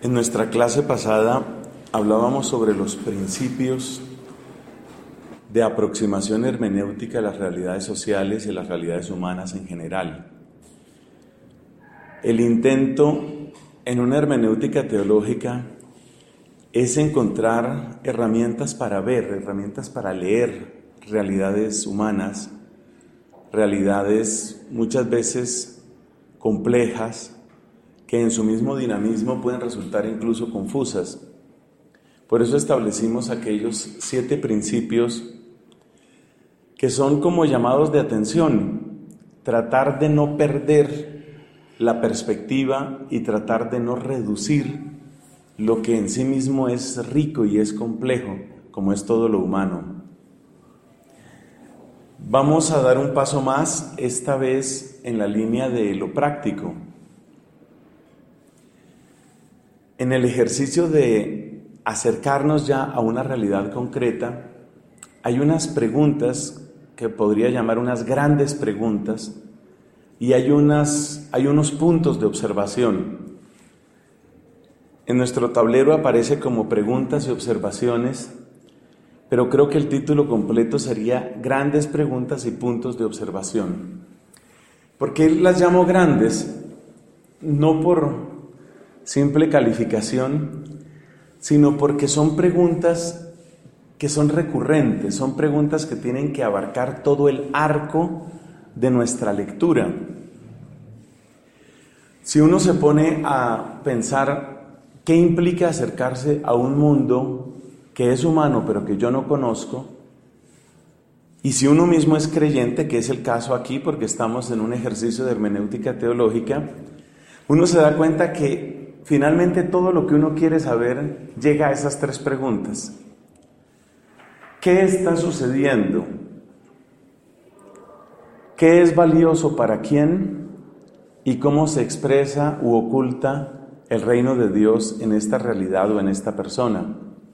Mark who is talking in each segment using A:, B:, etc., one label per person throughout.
A: En nuestra clase pasada hablábamos sobre los principios de aproximación hermenéutica a las realidades sociales y a las realidades humanas en general. El intento en una hermenéutica teológica es encontrar herramientas para ver, herramientas para leer realidades humanas, realidades muchas veces complejas, que en su mismo dinamismo pueden resultar incluso confusas. Por eso establecimos aquellos 7 principios que son como llamados de atención, tratar de no perder la perspectiva y tratar de no reducir lo que en sí mismo es rico y es complejo, como es todo lo humano. Vamos a dar un paso más, esta vez en la línea de lo práctico. En el ejercicio de acercarnos ya a una realidad concreta, hay unas preguntas que podría llamar unas grandes preguntas y hay unos puntos de observación. En nuestro tablero aparece como preguntas y observaciones, pero creo que el título completo sería Grandes preguntas y puntos de observación. ¿Por qué las llamo grandes? No por simple calificación, sino porque son preguntas que son recurrentes, son preguntas que tienen que abarcar todo el arco de nuestra lectura. Si uno se pone a pensar qué implica acercarse a un mundo que es humano pero que yo no conozco, y si uno mismo es creyente, que es el caso aquí porque estamos en un ejercicio de hermenéutica teológica, uno se da cuenta que finalmente todo lo que uno quiere saber llega a esas 3 preguntas. ¿Qué está sucediendo? ¿Qué es valioso para quién? ¿Y cómo se expresa u oculta el reino de Dios en esta realidad o en esta persona?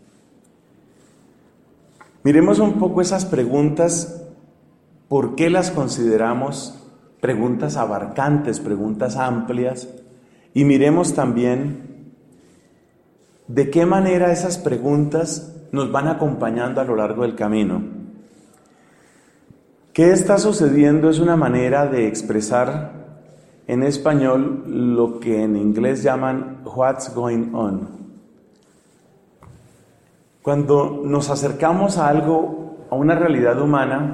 A: Miremos un poco esas preguntas, ¿por qué las consideramos preguntas abarcantes, preguntas amplias? Y miremos también de qué manera esas preguntas nos van acompañando a lo largo del camino. ¿Qué está sucediendo? Es una manera de expresar en español lo que en inglés llaman what's going on. Cuando nos acercamos a algo, a una realidad humana,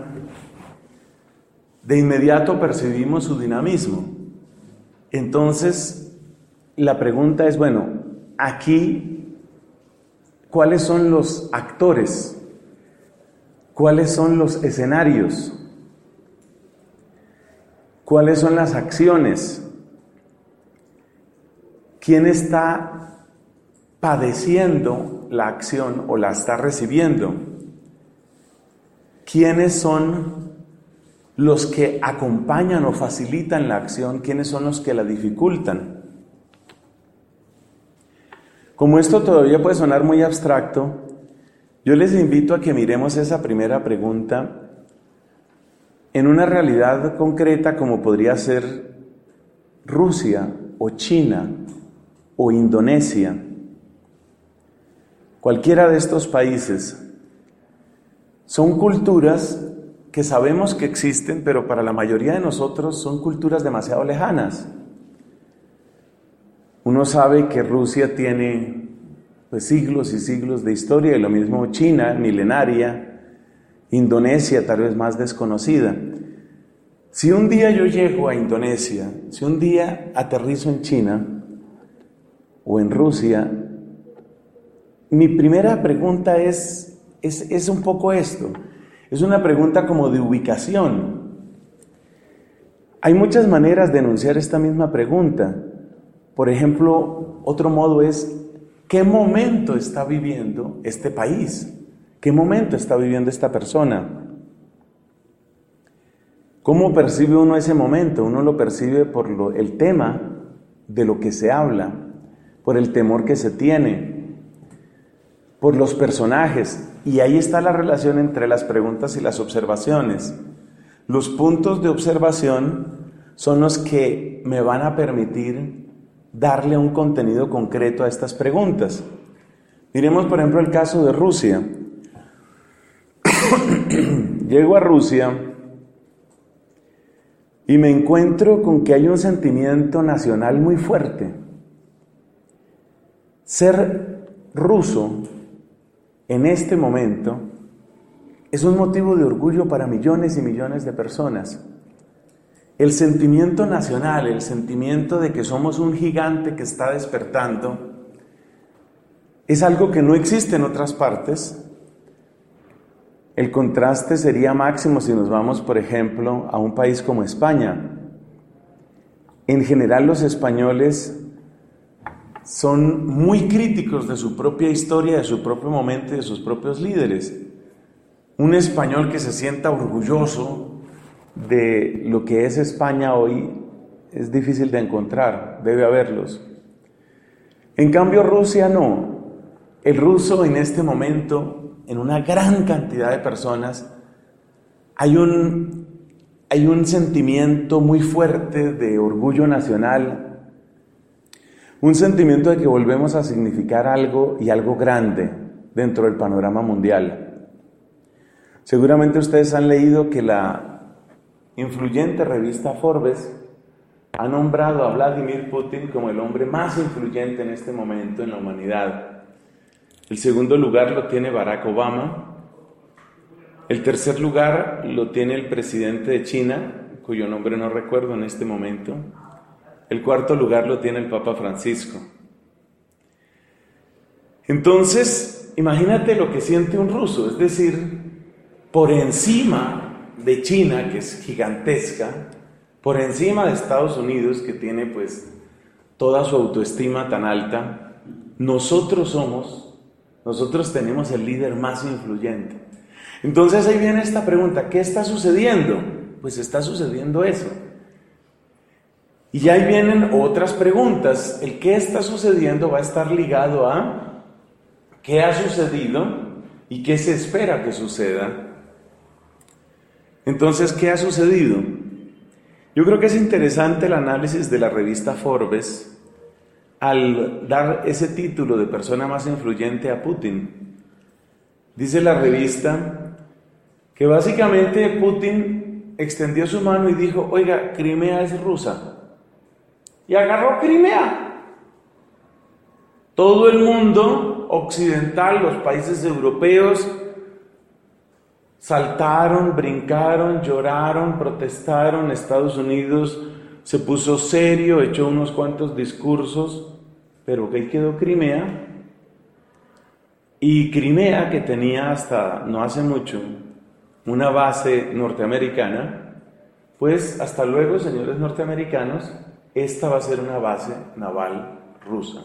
A: de inmediato percibimos su dinamismo. Entonces, la pregunta es, bueno, aquí, ¿cuáles son los actores? ¿Cuáles son los escenarios? ¿Cuáles son las acciones? ¿Quién está padeciendo la acción o la está recibiendo? ¿Quiénes son los que acompañan o facilitan la acción? ¿Quiénes son los que la dificultan? Como esto todavía puede sonar muy abstracto, yo les invito a que miremos esa primera pregunta en una realidad concreta como podría ser Rusia o China o Indonesia. Cualquiera de estos países son culturas que sabemos que existen, pero para la mayoría de nosotros son culturas demasiado lejanas. Uno sabe que Rusia tiene siglos y siglos de historia, y lo mismo China, milenaria, Indonesia tal vez más desconocida. Si un día yo llego a Indonesia, si un día aterrizo en China o en Rusia, mi primera pregunta es un poco esto, es una pregunta como de ubicación. Hay muchas maneras de enunciar esta misma pregunta. Por ejemplo, otro modo es, ¿qué momento está viviendo este país? ¿Qué momento está viviendo esta persona? ¿Cómo percibe uno ese momento? Uno lo percibe por el tema de lo que se habla, por el temor que se tiene, por los personajes. Y ahí está la relación entre las preguntas y las observaciones. Los puntos de observación son los que me van a permitir darle un contenido concreto a estas preguntas. Miremos, por ejemplo, el caso de Rusia. Llego a Rusia y me encuentro con que hay un sentimiento nacional muy fuerte. Ser ruso en este momento es un motivo de orgullo para millones y millones de personas. El sentimiento nacional, el sentimiento de que somos un gigante que está despertando, es algo que no existe en otras partes. El contraste sería máximo si nos vamos, por ejemplo, a un país como España. En general, los españoles son muy críticos de su propia historia, de su propio momento y de sus propios líderes. Un español que se sienta orgulloso de lo que es España hoy es difícil de encontrar, debe haberlos. En cambio, Rusia no. El ruso en este momento, en una gran cantidad de personas, hay un sentimiento muy fuerte de orgullo nacional, un sentimiento de que volvemos a significar algo y algo grande dentro del panorama mundial. Seguramente ustedes han leído que la influyente revista Forbes ha nombrado a Vladimir Putin como el hombre más influyente en este momento en la humanidad. El segundo lugar lo tiene Barack Obama. El tercer lugar lo tiene el presidente de China, cuyo nombre no recuerdo en este momento. El cuarto lugar lo tiene el Papa Francisco. Entonces, imagínate lo que siente un ruso, es decir, por encima de China, que es gigantesca, por encima de Estados Unidos, que tiene pues toda su autoestima tan alta, nosotros tenemos el líder más influyente. Entonces ahí viene esta pregunta, ¿qué está sucediendo? Pues está sucediendo eso. Y ahí vienen otras preguntas. El qué está sucediendo va a estar ligado a qué ha sucedido y qué se espera que suceda. Entonces, ¿qué ha sucedido? Yo creo que es interesante el análisis de la revista Forbes al dar ese título de persona más influyente a Putin. Dice la revista que básicamente Putin extendió su mano y dijo, oiga, Crimea es rusa. Y agarró Crimea. Todo el mundo occidental, los países europeos, saltaron, brincaron, lloraron, protestaron. Estados Unidos se puso serio, echó unos cuantos discursos, pero ahí quedó Crimea. Y Crimea, que tenía hasta no hace mucho una base norteamericana, pues hasta luego, señores norteamericanos, esta va a ser una base naval rusa.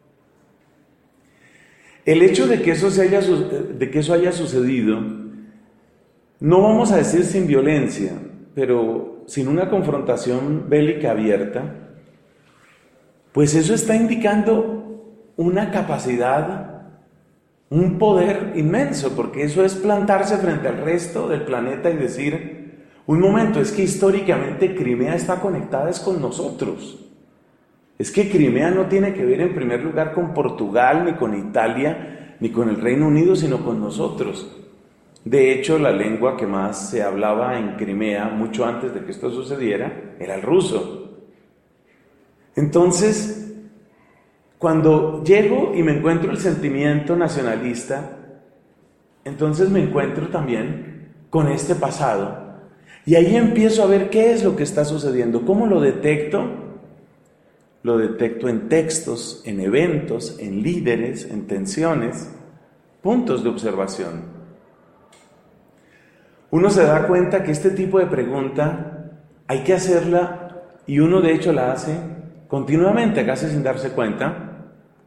A: El hecho de que eso haya sucedido, no vamos a decir sin violencia, pero sin una confrontación bélica abierta, pues eso está indicando una capacidad, un poder inmenso, porque eso es plantarse frente al resto del planeta y decir, un momento, es que históricamente Crimea está conectada es con nosotros. Es que Crimea no tiene que ver en primer lugar con Portugal, ni con Italia, ni con el Reino Unido, sino con nosotros. De hecho, la lengua que más se hablaba en Crimea, mucho antes de que esto sucediera, era el ruso. Entonces, cuando llego y me encuentro el sentimiento nacionalista, entonces me encuentro también con este pasado. Y ahí empiezo a ver qué es lo que está sucediendo. ¿Cómo lo detecto? Lo detecto en textos, en eventos, en líderes, en tensiones, puntos de observación. Uno se da cuenta que este tipo de pregunta hay que hacerla, y uno de hecho la hace continuamente, casi sin darse cuenta.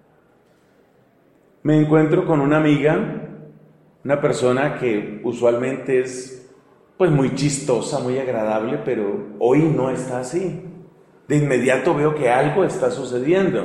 A: Me encuentro con una amiga, una persona que usualmente es pues muy chistosa, muy agradable, pero hoy no está así. De inmediato veo que algo está sucediendo.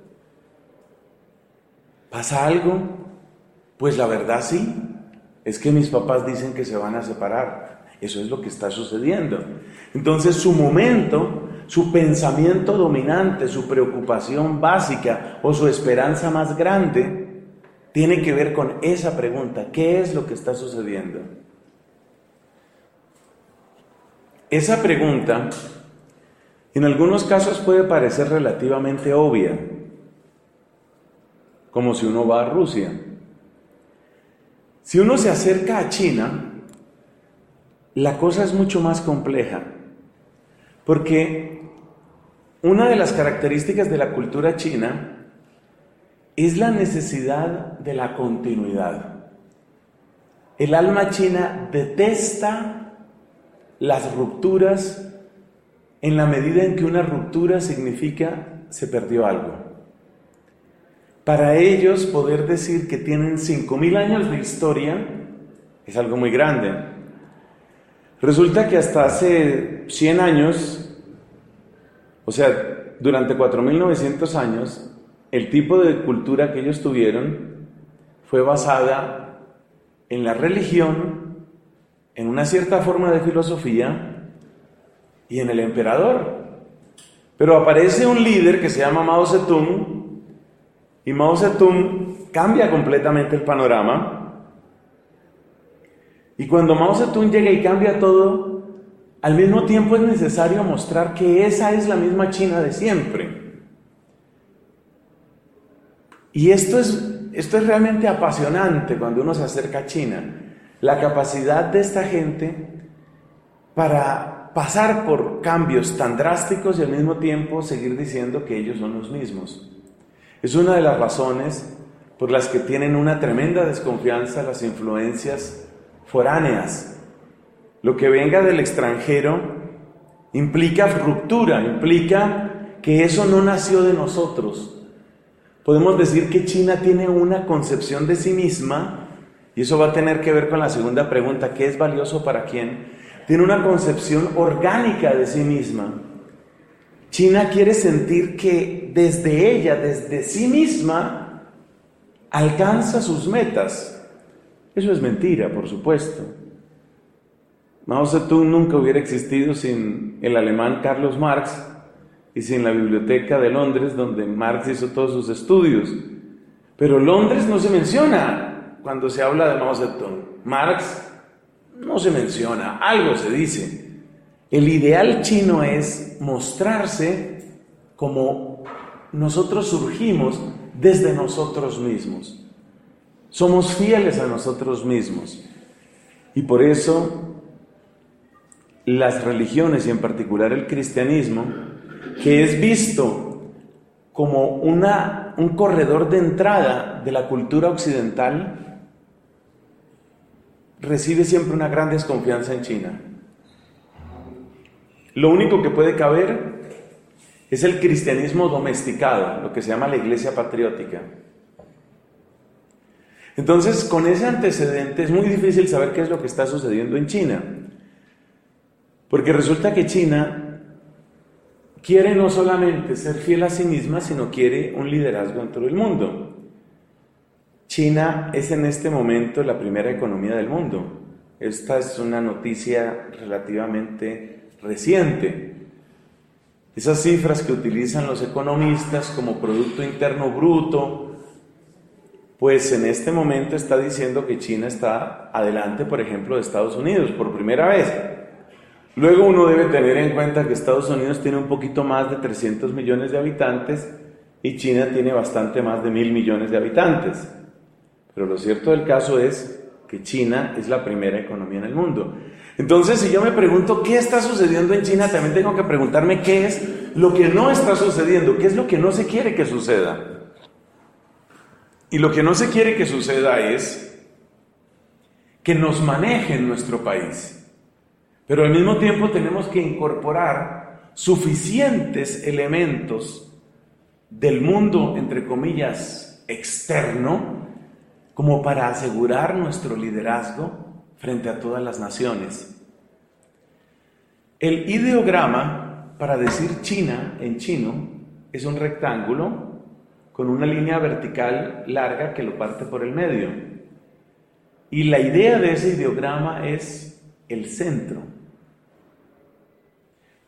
A: ¿Pasa algo? Pues la verdad sí. Es que mis papás dicen que se van a separar. Eso es lo que está sucediendo. Entonces su momento su pensamiento dominante, su preocupación básica o su esperanza más grande tiene que ver con esa pregunta: ¿qué es lo que está sucediendo? Esa pregunta en algunos casos puede parecer relativamente obvia, como si uno va a Rusia. Si uno se acerca a China, la cosa es mucho más compleja, porque una de las características de la cultura china es la necesidad de la continuidad. El alma china detesta las rupturas en la medida en que una ruptura significa se perdió algo. Para ellos, poder decir que tienen 5.000 años de historia es algo muy grande. Resulta que hasta hace 100 años, o sea, durante 4.900 años, el tipo de cultura que ellos tuvieron fue basada en la religión, en una cierta forma de filosofía y en el emperador. Pero aparece un líder que se llama Mao Zedong, y Mao Zedong cambia completamente el panorama. Y cuando Mao Zedong llega y cambia todo, al mismo tiempo es necesario mostrar que esa es la misma China de siempre. Y esto es realmente apasionante cuando uno se acerca a China. La capacidad de esta gente para pasar por cambios tan drásticos y al mismo tiempo seguir diciendo que ellos son los mismos. Es una de las razones por las que tienen una tremenda desconfianza las influencias foráneas. Lo que venga del extranjero implica ruptura, implica que eso no nació de nosotros. Podemos decir que China tiene una concepción de sí misma, y eso va a tener que ver con la segunda pregunta: ¿qué es valioso para quién? Tiene una concepción orgánica de sí misma. China quiere sentir que desde ella, desde sí misma, alcanza sus metas. Eso es mentira, por supuesto. Mao Zedong nunca hubiera existido sin el alemán Carlos Marx y sin la Biblioteca de Londres, donde Marx hizo todos sus estudios. Pero Londres no se menciona cuando se habla de Mao Zedong. Marx no se menciona, algo se dice. El ideal chino es mostrarse como nosotros surgimos desde nosotros mismos. Somos fieles a nosotros mismos. Y por eso las religiones, y en particular el cristianismo, que es visto como un corredor de entrada de la cultura occidental, recibe siempre una gran desconfianza en China. Lo único que puede caber es el cristianismo domesticado, lo que se llama la iglesia patriótica. Entonces, con ese antecedente es muy difícil saber qué es lo que está sucediendo en China, porque resulta que China quiere no solamente ser fiel a sí misma, sino quiere un liderazgo en todo el mundo. China es en este momento la primera economía del mundo. Esta es una noticia relativamente reciente. Esas cifras que utilizan los economistas como Producto Interno Bruto, pues en este momento está diciendo que China está adelante, por ejemplo, de Estados Unidos, por primera vez. Luego uno debe tener en cuenta que Estados Unidos tiene un poquito más de 300 millones de habitantes y China tiene bastante más de 1.000 millones de habitantes. Pero lo cierto del caso es que China es la primera economía en el mundo. Entonces, si yo me pregunto qué está sucediendo en China, también tengo que preguntarme qué es lo que no está sucediendo, qué es lo que no se quiere que suceda. Y lo que no se quiere que suceda es que nos manejen nuestro país. Pero al mismo tiempo tenemos que incorporar suficientes elementos del mundo, entre comillas, externo, como para asegurar nuestro liderazgo frente a todas las naciones. El ideograma para decir China en chino es un rectángulo con una línea vertical larga que lo parte por el medio. Y la idea de ese ideograma es el centro.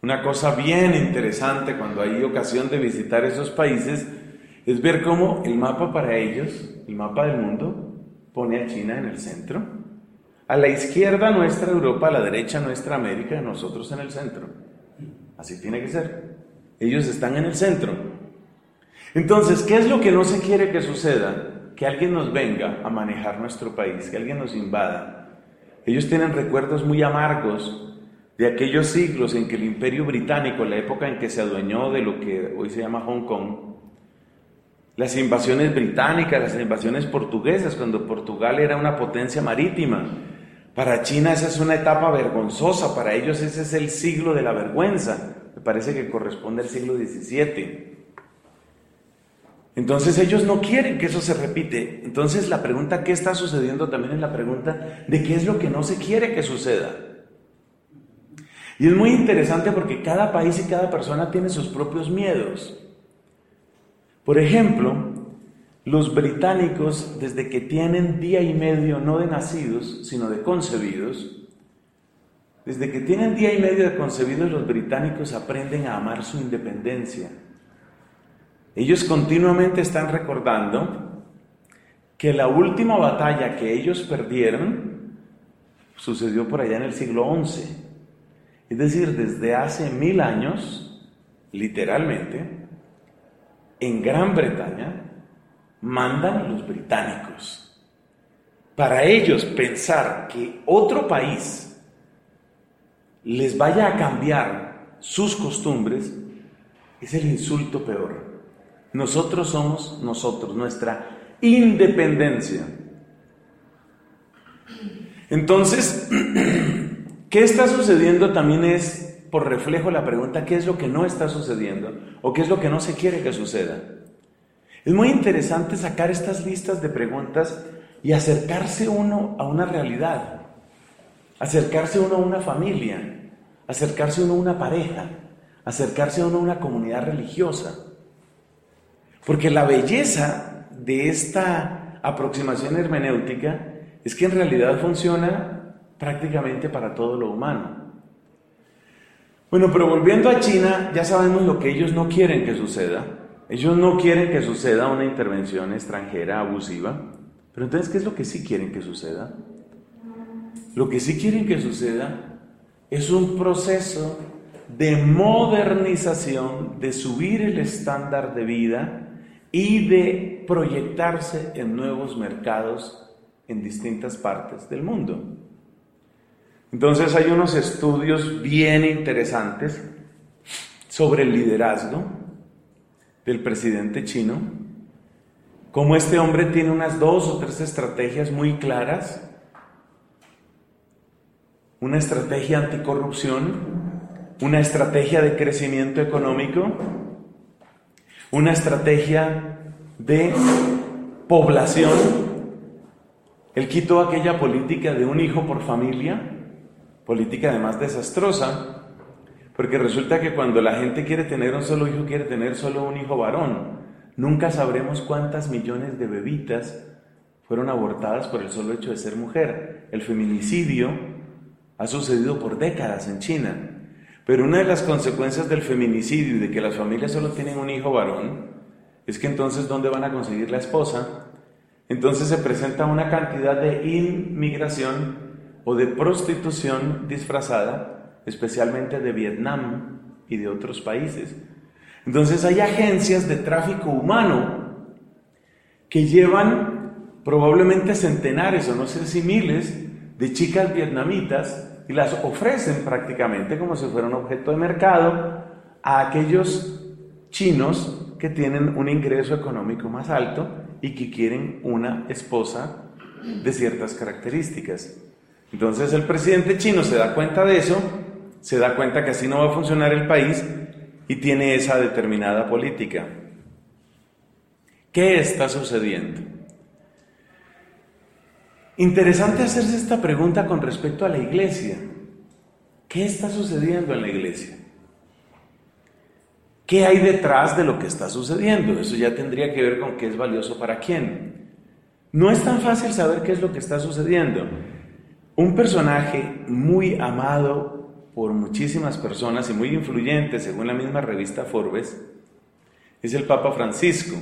A: Una cosa bien interesante cuando hay ocasión de visitar esos países es ver cómo el mapa para ellos, el mapa del mundo, pone a China en el centro. A la izquierda nuestra Europa, a la derecha nuestra América, nosotros en el centro. Así tiene que ser. Ellos están en el centro. Entonces, ¿qué es lo que no se quiere que suceda? Que alguien nos venga a manejar nuestro país, que alguien nos invada. Ellos tienen recuerdos muy amargos de aquellos siglos en que el Imperio Británico, la época en que se adueñó de lo que hoy se llama Hong Kong, las invasiones británicas, las invasiones portuguesas, cuando Portugal era una potencia marítima. Para China esa es una etapa vergonzosa, para ellos ese es el siglo de la vergüenza, me parece que corresponde al siglo XVII. Entonces ellos no quieren que eso se repite. Entonces la pregunta ¿qué está sucediendo? También es la pregunta de qué es lo que no se quiere que suceda. Y es muy interesante porque cada país y cada persona tiene sus propios miedos. Por ejemplo, los británicos, desde que tienen día y medio no de nacidos, sino de concebidos, desde que tienen día y medio de concebidos, los británicos aprenden a amar su independencia. Ellos continuamente están recordando que la última batalla que ellos perdieron sucedió por allá en el siglo XI. Es decir, desde hace 1000 años, literalmente, en Gran Bretaña, mandan los británicos. Para ellos pensar que otro país les vaya a cambiar sus costumbres es el insulto peor. Nosotros somos nosotros, nuestra independencia. Entonces, ¿qué está sucediendo? También es, por reflejo, la pregunta, ¿qué es lo que no está sucediendo? ¿O qué es lo que no se quiere que suceda? Es muy interesante sacar estas listas de preguntas y acercarse uno a una realidad, acercarse uno a una familia, acercarse uno a una pareja, acercarse uno a una comunidad religiosa. Porque la belleza de esta aproximación hermenéutica es que en realidad funciona prácticamente para todo lo humano. Bueno, pero volviendo a China, ya sabemos lo que ellos no quieren que suceda. Ellos no quieren que suceda una intervención extranjera abusiva. Pero entonces, ¿qué es lo que sí quieren que suceda? Lo que sí quieren que suceda es un proceso de modernización, de subir el estándar de vida y de proyectarse en nuevos mercados en distintas partes del mundo. Entonces hay unos estudios bien interesantes sobre el liderazgo del presidente chino, cómo este hombre tiene unas 2 o 3 estrategias muy claras, una estrategia anticorrupción, una estrategia de crecimiento económico, una estrategia de población. Él quitó aquella política de un hijo por familia, política además desastrosa, porque resulta que cuando la gente quiere tener un solo hijo, quiere tener solo un hijo varón. Nunca sabremos cuántas millones de bebitas fueron abortadas por el solo hecho de ser mujer. El feminicidio ha sucedido por décadas en China, pero una de las consecuencias del feminicidio y de que las familias solo tienen un hijo varón es que entonces ¿dónde van a conseguir la esposa? Entonces se presenta una cantidad de inmigración o de prostitución disfrazada, especialmente de Vietnam y de otros países. Entonces hay agencias de tráfico humano que llevan probablemente centenares o no sé si miles de chicas vietnamitas y las ofrecen prácticamente como si fuera un objeto de mercado a aquellos chinos que tienen un ingreso económico más alto y que quieren una esposa de ciertas características. Entonces el presidente chino se da cuenta de eso, se da cuenta que así no va a funcionar el país y tiene esa determinada política. ¿Qué está sucediendo? Interesante hacerse esta pregunta con respecto a la iglesia. ¿Qué está sucediendo en la iglesia? ¿Qué hay detrás de lo que está sucediendo? Eso ya tendría que ver con qué es valioso para quién. No es tan fácil saber qué es lo que está sucediendo. Un personaje muy amado por muchísimas personas y muy influyente, según la misma revista Forbes, es el Papa Francisco.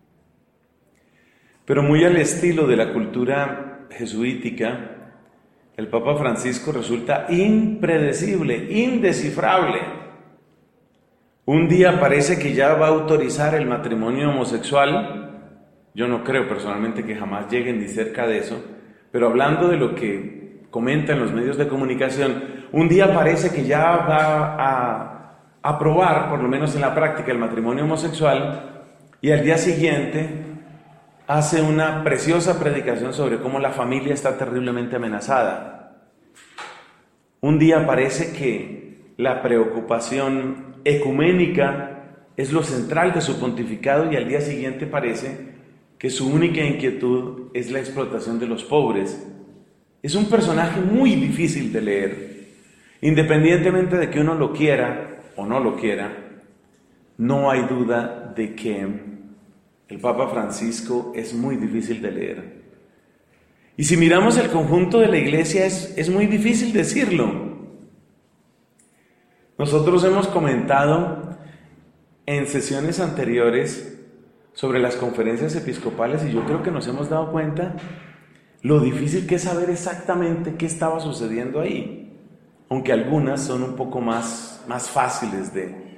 A: Pero muy al estilo de la cultura jesuítica, el Papa Francisco resulta impredecible, indescifrable. Un día parece que ya va a autorizar el matrimonio homosexual. Yo no creo personalmente que jamás lleguen ni cerca de eso, pero hablando de lo que comentan los medios de comunicación, un día parece que ya va a aprobar, por lo menos en la práctica, el matrimonio homosexual, y al día siguiente hace una preciosa predicación sobre cómo la familia está terriblemente amenazada. Un día parece que la preocupación ecuménica es lo central de su pontificado, y al día siguiente parece que su única inquietud es la explotación de los pobres. Es un personaje muy difícil de leer. Independientemente de que uno lo quiera o no lo quiera, no hay duda de que el Papa Francisco es muy difícil de leer. Y si miramos el conjunto de la Iglesia, es muy difícil decirlo. Nosotros hemos comentado en sesiones anteriores sobre las conferencias episcopales, y yo creo que nos hemos dado cuenta lo difícil que es saber exactamente qué estaba sucediendo ahí, aunque algunas son un poco más fáciles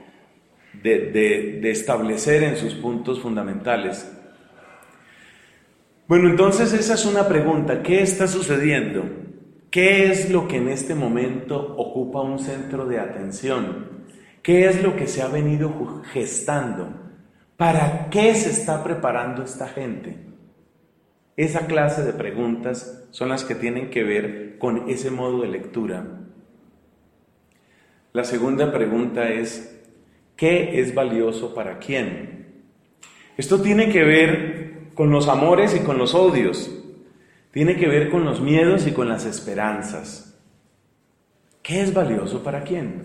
A: de establecer en sus puntos fundamentales. Bueno, entonces esa es una pregunta: ¿qué está sucediendo? ¿Qué es lo que en este momento ocupa un centro de atención? ¿Qué es lo que se ha venido gestando? ¿Para qué se está preparando esta gente? Esa clase de preguntas son las que tienen que ver con ese modo de lectura. La segunda pregunta es: ¿qué es valioso para quién? Esto tiene que ver con los amores y con los odios. Tiene que ver con los miedos y con las esperanzas. ¿Qué es valioso para quién?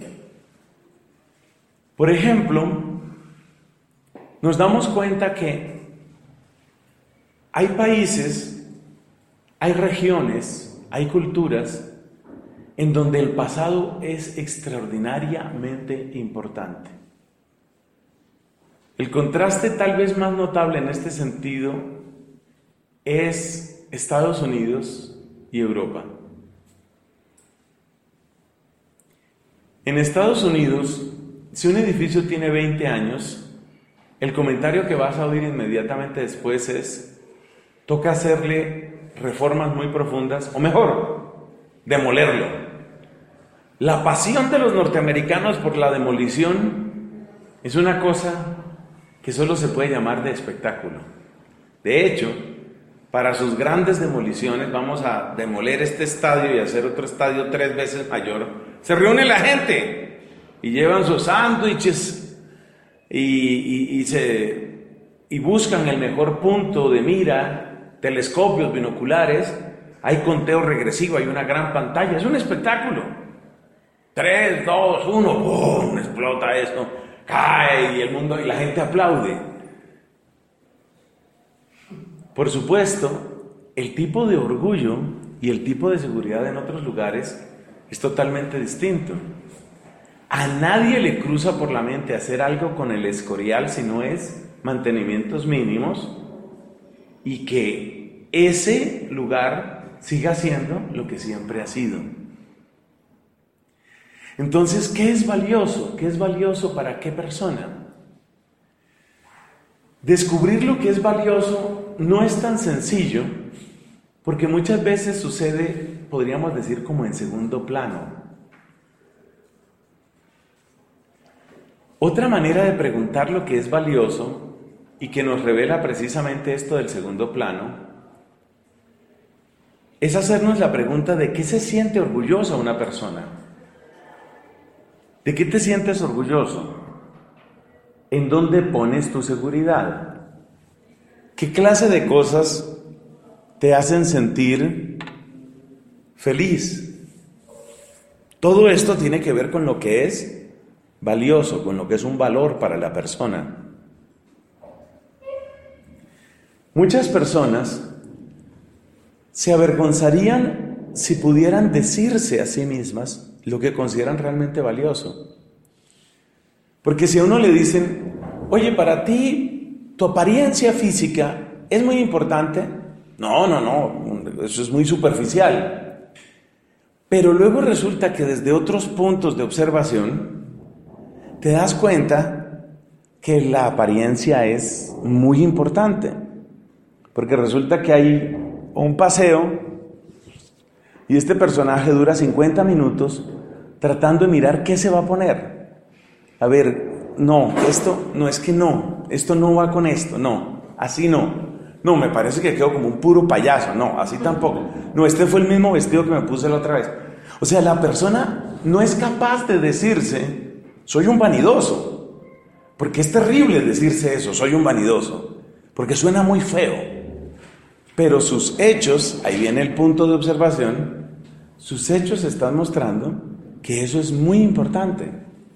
A: Por ejemplo, nos damos cuenta que hay países, hay regiones, hay culturas en donde el pasado es extraordinariamente importante. El contraste tal vez más notable en este sentido es Estados Unidos y Europa. En Estados Unidos, si un edificio tiene 20 años, el comentario que vas a oír inmediatamente después es: toca hacerle reformas muy profundas, o mejor, demolerlo. La pasión de los norteamericanos por la demolición es una cosa que solo se puede llamar de espectáculo. De hecho, para sus grandes demoliciones, vamos a demoler este estadio y hacer otro estadio 3 veces mayor, se reúne la gente y llevan sus sándwiches y buscan el mejor punto de mira, telescopios, binoculares. Hay conteo regresivo, hay una gran pantalla, es un espectáculo. 3, 2, 1, ¡pum!, explota esto, cae y el mundo y la gente aplaude. Por supuesto, el tipo de orgullo y el tipo de seguridad en otros lugares es totalmente distinto. A nadie le cruza por la mente hacer algo con el Escorial si no es mantenimientos mínimos y que ese lugar siga siendo lo que siempre ha sido. Entonces, ¿qué es valioso? ¿Qué es valioso para qué persona? Descubrir lo que es valioso no es tan sencillo, porque muchas veces sucede, podríamos decir, como en segundo plano. Otra manera de preguntar lo que es valioso, y que nos revela precisamente esto del segundo plano, es hacernos la pregunta de qué se siente orgullosa una persona. ¿De qué te sientes orgulloso? ¿En dónde pones tu seguridad? ¿Qué clase de cosas te hacen sentir feliz? Todo esto tiene que ver con lo que es valioso, con lo que es un valor para la persona. Muchas personas se avergonzarían si pudieran decirse a sí mismas lo que consideran realmente valioso. Porque si a uno le dicen, oye, para ti, tu apariencia física es muy importante, no, eso es muy superficial. Pero luego resulta que desde otros puntos de observación, te das cuenta que la apariencia es muy importante. Porque resulta que hay un paseo y este personaje dura 50 minutos tratando de mirar qué se va a poner. A ver, no, esto no va con esto, no, así no. No, me parece que quedo como un puro payaso, no, así tampoco. No, este fue el mismo vestido que me puse la otra vez. O sea, la persona no es capaz de decirse, soy un vanidoso. Porque es terrible decirse eso, soy un vanidoso. Porque suena muy feo. Pero sus hechos, ahí viene el punto de observación, sus hechos están mostrando que eso es muy importante.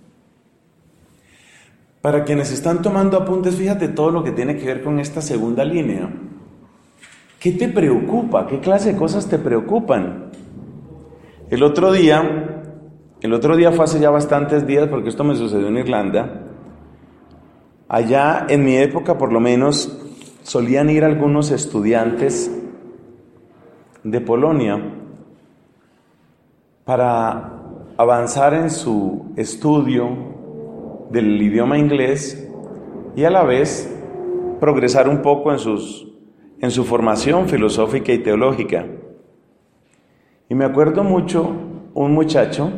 A: Para quienes están tomando apuntes, fíjate todo lo que tiene que ver con esta segunda línea. ¿Qué te preocupa? ¿Qué clase de cosas te preocupan? El otro día fue hace ya bastantes días, porque esto me sucedió en Irlanda. Allá, en mi época por lo menos, solían ir algunos estudiantes de Polonia para avanzar en su estudio del idioma inglés y a la vez progresar un poco en su formación filosófica y teológica. Y me acuerdo mucho un muchacho,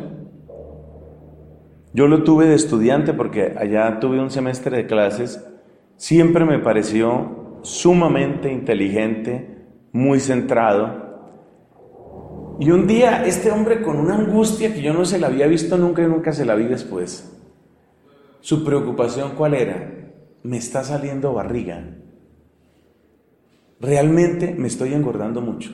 A: yo lo tuve de estudiante porque allá tuve un semestre de clases, siempre me pareció sumamente inteligente, muy centrado. Y un día este hombre con una angustia que yo no se la había visto nunca y nunca se la vi después. Su preocupación, ¿cuál era? Me está saliendo barriga. Realmente me estoy engordando mucho.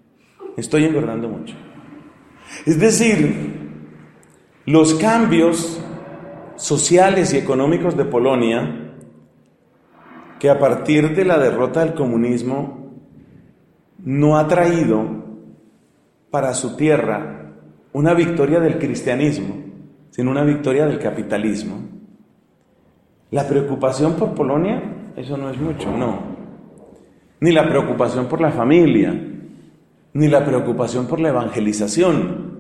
A: Es decir, los cambios sociales y económicos de Polonia, que a partir de la derrota del comunismo no ha traído para su tierra una victoria del cristianismo, sino una victoria del capitalismo. La preocupación por Polonia, eso no es mucho, no. Ni la preocupación por la familia, ni la preocupación por la evangelización.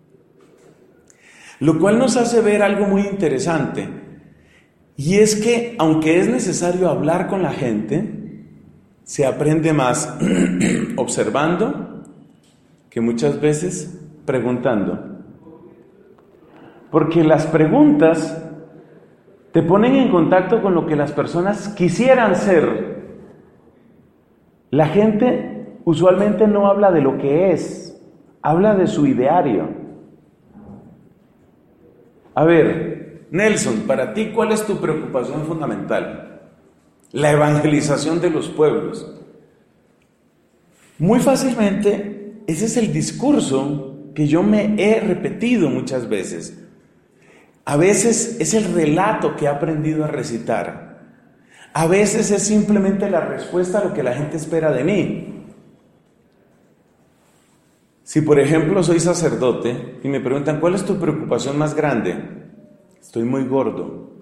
A: Lo cual nos hace ver algo muy interesante, y es que aunque es necesario hablar con la gente, se aprende más observando que muchas veces preguntando. Porque las preguntas te ponen en contacto con lo que las personas quisieran ser. La gente usualmente no habla de lo que es, habla de su ideario. A ver, Nelson, para ti, ¿cuál es tu preocupación fundamental? La evangelización de los pueblos. Muy fácilmente, ese es el discurso que yo me he repetido muchas veces. A veces es el relato que he aprendido a recitar. A veces es simplemente la respuesta a lo que la gente espera de mí. Si, por ejemplo, soy sacerdote y me preguntan, ¿cuál es tu preocupación más grande? Estoy muy gordo.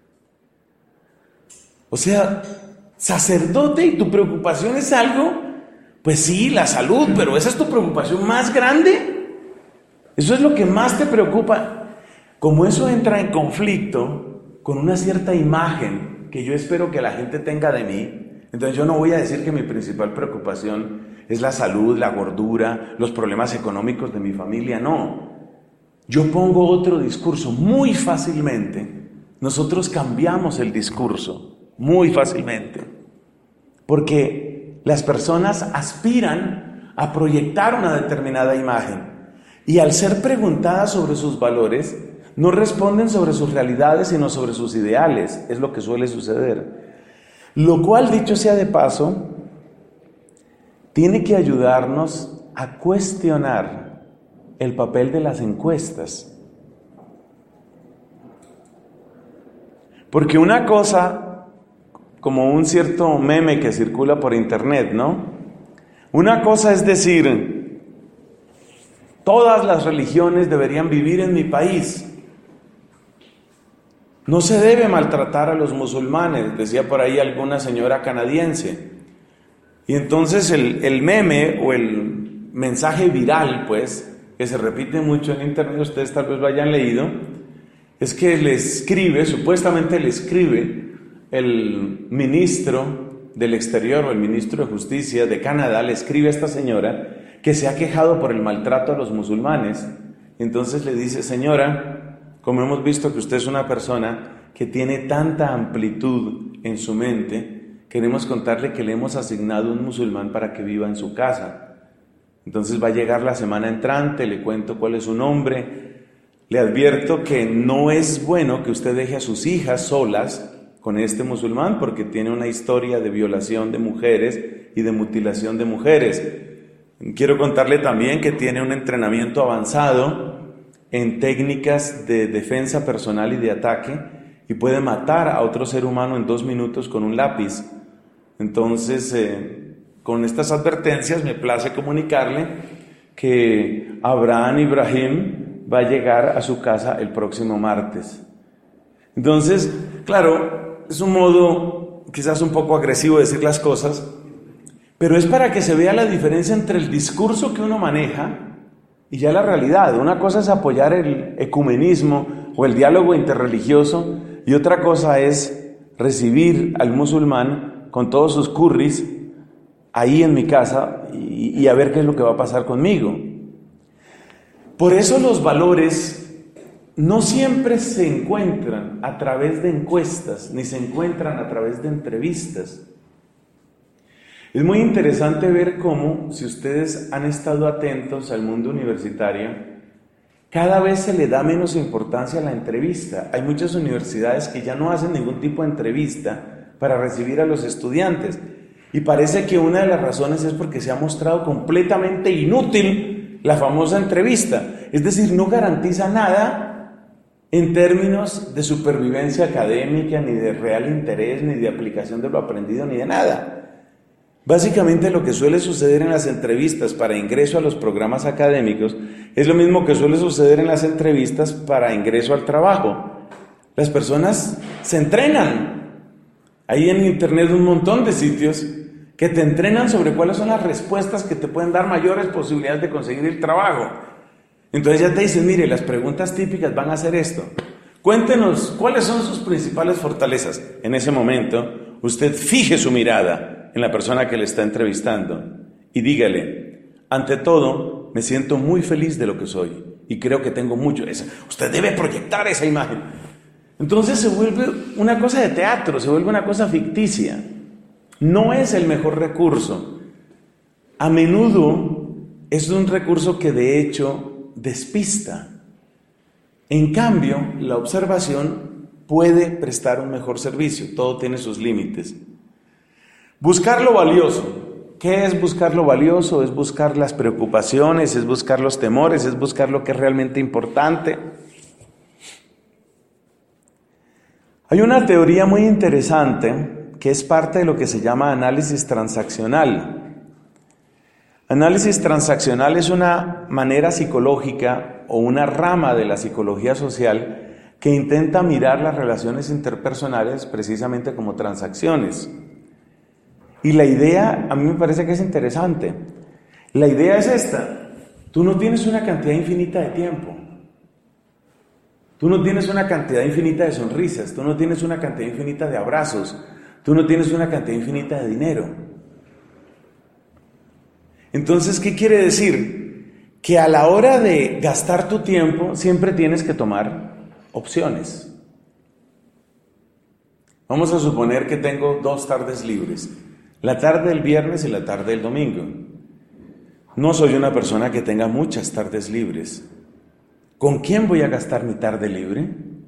A: O sea, sacerdote y tu preocupación es algo, pues sí, la salud, pero ¿esa es tu preocupación más grande? ¿Eso es lo que más te preocupa? Como eso entra en conflicto con una cierta imagen que yo espero que la gente tenga de mí, entonces yo no voy a decir que mi principal preocupación es la salud, la gordura, los problemas económicos de mi familia, no. Yo pongo otro discurso muy fácilmente. Nosotros cambiamos el discurso muy fácilmente, porque las personas aspiran a proyectar una determinada imagen y al ser preguntadas sobre sus valores, no responden sobre sus realidades, sino sobre sus ideales. Es lo que suele suceder. Lo cual, dicho sea de paso, tiene que ayudarnos a cuestionar el papel de las encuestas. Porque una cosa, como un cierto meme que circula por internet, ¿no? Una cosa es decir, Todas las religiones deberían vivir en mi país. No se debe maltratar a los musulmanes, decía por ahí alguna señora canadiense. Y entonces el meme o el mensaje viral, pues, que se repite mucho en internet, ustedes tal vez lo hayan leído, es que supuestamente le escribe el ministro del Exterior o el ministro de Justicia de Canadá, le escribe a esta señora que se ha quejado por el maltrato a los musulmanes. Entonces le dice: señora, como hemos visto que usted es una persona que tiene tanta amplitud en su mente, queremos contarle que le hemos asignado un musulmán para que viva en su casa. Entonces va a llegar la semana entrante, le cuento cuál es su nombre, le advierto que no es bueno que usted deje a sus hijas solas con este musulmán porque tiene una historia de violación de mujeres y de mutilación de mujeres. Quiero contarle también que tiene un entrenamiento avanzado en técnicas de defensa personal y de ataque y puede matar a otro ser humano en 2 minutos con un lápiz. Entonces, con estas advertencias me place comunicarle que Abraham Ibrahim va a llegar a su casa el próximo martes. Entonces, claro, es un modo quizás un poco agresivo de decir las cosas, pero es para que se vea la diferencia entre el discurso que uno maneja y ya la realidad. Una cosa es apoyar el ecumenismo o el diálogo interreligioso y otra cosa es recibir al musulmán con todos sus curris ahí en mi casa y a ver qué es lo que va a pasar conmigo. Por eso los valores no siempre se encuentran a través de encuestas, ni se encuentran a través de entrevistas. Es muy interesante ver cómo, si ustedes han estado atentos al mundo universitario, cada vez se le da menos importancia a la entrevista. Hay muchas universidades que ya no hacen ningún tipo de entrevista para recibir a los estudiantes. Y parece que una de las razones es porque se ha mostrado completamente inútil la famosa entrevista. Es decir, no garantiza nada en términos de supervivencia académica, ni de real interés, ni de aplicación de lo aprendido, ni de nada. Básicamente lo que suele suceder en las entrevistas para ingreso a los programas académicos es lo mismo que suele suceder en las entrevistas para ingreso al trabajo. Las personas se entrenan. Hay en internet un montón de sitios que te entrenan sobre cuáles son las respuestas que te pueden dar mayores posibilidades de conseguir el trabajo. Entonces ya te dicen: mire, las preguntas típicas van a ser esto. Cuéntenos cuáles son sus principales fortalezas. En ese momento, usted fije su mirada en la persona que le está entrevistando y dígale: ante todo, me siento muy feliz de lo que soy y creo que tengo mucho. Usted debe proyectar esa imagen. Entonces se vuelve una cosa de teatro, se vuelve una cosa ficticia. No es el mejor recurso. A menudo es un recurso que de hecho despista. En cambio, la observación puede prestar un mejor servicio. Todo tiene sus límites. Buscar lo valioso. ¿Qué es buscar lo valioso? Es buscar las preocupaciones, es buscar los temores, es buscar lo que es realmente importante. Hay una teoría muy interesante que es parte de lo que se llama análisis transaccional. Análisis transaccional es una manera psicológica o una rama de la psicología social que intenta mirar las relaciones interpersonales precisamente como transacciones. Y la idea, a mí me parece que es interesante. La idea es esta: tú no tienes una cantidad infinita de tiempo. Tú no tienes una cantidad infinita de sonrisas. Tú no tienes una cantidad infinita de abrazos. Tú no tienes una cantidad infinita de dinero. Entonces, ¿qué quiere decir? Que a la hora de gastar tu tiempo, siempre tienes que tomar opciones. Vamos a suponer que tengo 2 tardes libres. La tarde del viernes y la tarde del domingo. No soy una persona que tenga muchas tardes libres. ¿Con quién voy a gastar mi tarde libre?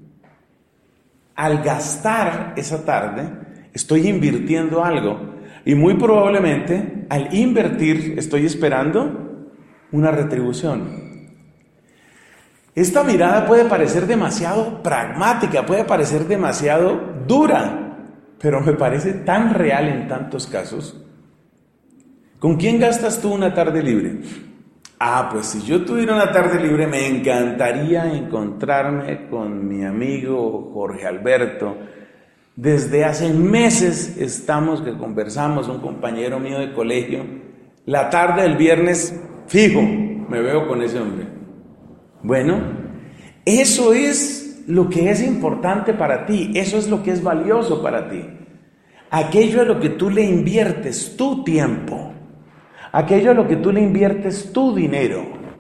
A: Al gastar esa tarde, estoy invirtiendo algo. Y muy probablemente, al invertir, estoy esperando una retribución. Esta mirada puede parecer demasiado pragmática, puede parecer demasiado dura, pero me parece tan real en tantos casos. ¿Con quién gastas tú una tarde libre? Pues si yo tuviera una tarde libre, me encantaría encontrarme con mi amigo Jorge Alberto. Desde hace meses estamos que conversamos, un compañero mío de colegio. La tarde del viernes, fijo, me veo con ese hombre. Bueno, eso es lo que es importante para ti, eso es lo que es valioso para ti. Aquello a lo que tú le inviertes tu tiempo, aquello a lo que tú le inviertes tu dinero.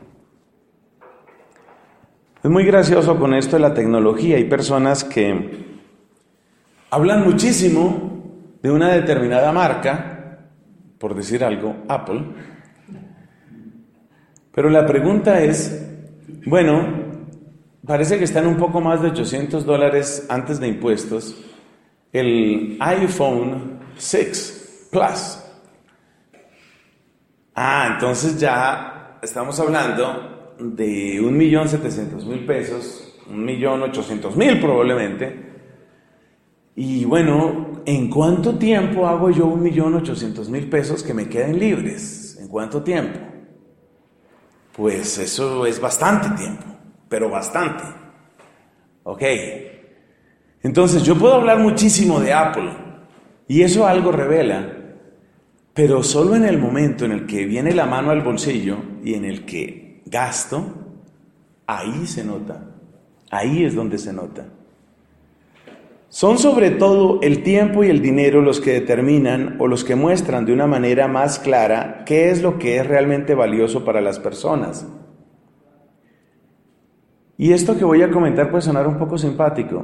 A: Es muy gracioso con esto de la tecnología. Hay personas que hablan muchísimo de una determinada marca, por decir algo, Apple. Pero la pregunta es, bueno, parece que están un poco más de $800 antes de impuestos. El iPhone 6 Plus. Entonces ya estamos hablando de 1.700.000 pesos, 1.800.000 probablemente. Y bueno, ¿en cuánto tiempo hago yo 1.800.000 pesos que me queden libres? ¿En cuánto tiempo? Pues eso es bastante tiempo, pero bastante. Ok. Entonces yo puedo hablar muchísimo de Apple y eso algo revela, pero solo en el momento en el que viene la mano al bolsillo y en el que gasto, ahí se nota, ahí es donde se nota. Son sobre todo el tiempo y el dinero los que determinan o los que muestran de una manera más clara qué es lo que es realmente valioso para las personas. Y esto que voy a comentar puede sonar un poco simpático.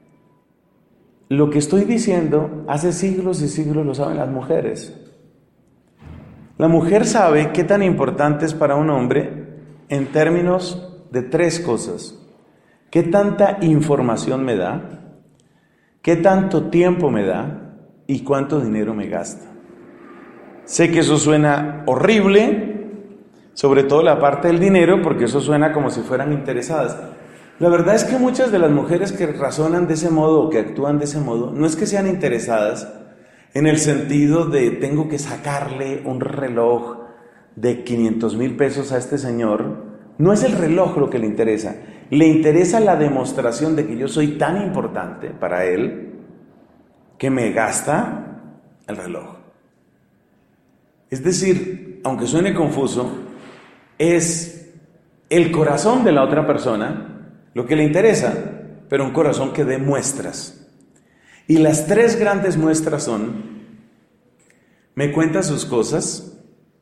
A: Lo que estoy diciendo hace siglos y siglos lo saben las mujeres. La mujer sabe qué tan importante es para un hombre en términos de 3 cosas. ¿Qué tanta información me da? ¿Qué tanto tiempo me da? ¿Y cuánto dinero me gasta? Sé que eso suena horrible, sobre todo la parte del dinero, porque eso suena como si fueran interesadas. La verdad es que muchas de las mujeres que razonan de ese modo o que actúan de ese modo, no es que sean interesadas en el sentido de tengo que sacarle un reloj de 500,000 pesos a este señor. No es el reloj lo que le interesa la demostración de que yo soy tan importante para él que me gasta el reloj. Es decir, aunque suene confuso, es el corazón de la otra persona lo que le interesa, pero un corazón que dé muestras. Y las 3 grandes muestras son: me cuenta sus cosas,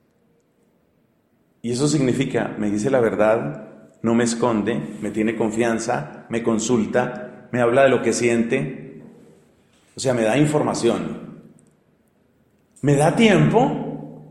A: y eso significa, me dice la verdad, no me esconde, me tiene confianza, me consulta, me habla de lo que siente, o sea, me da información. Me da tiempo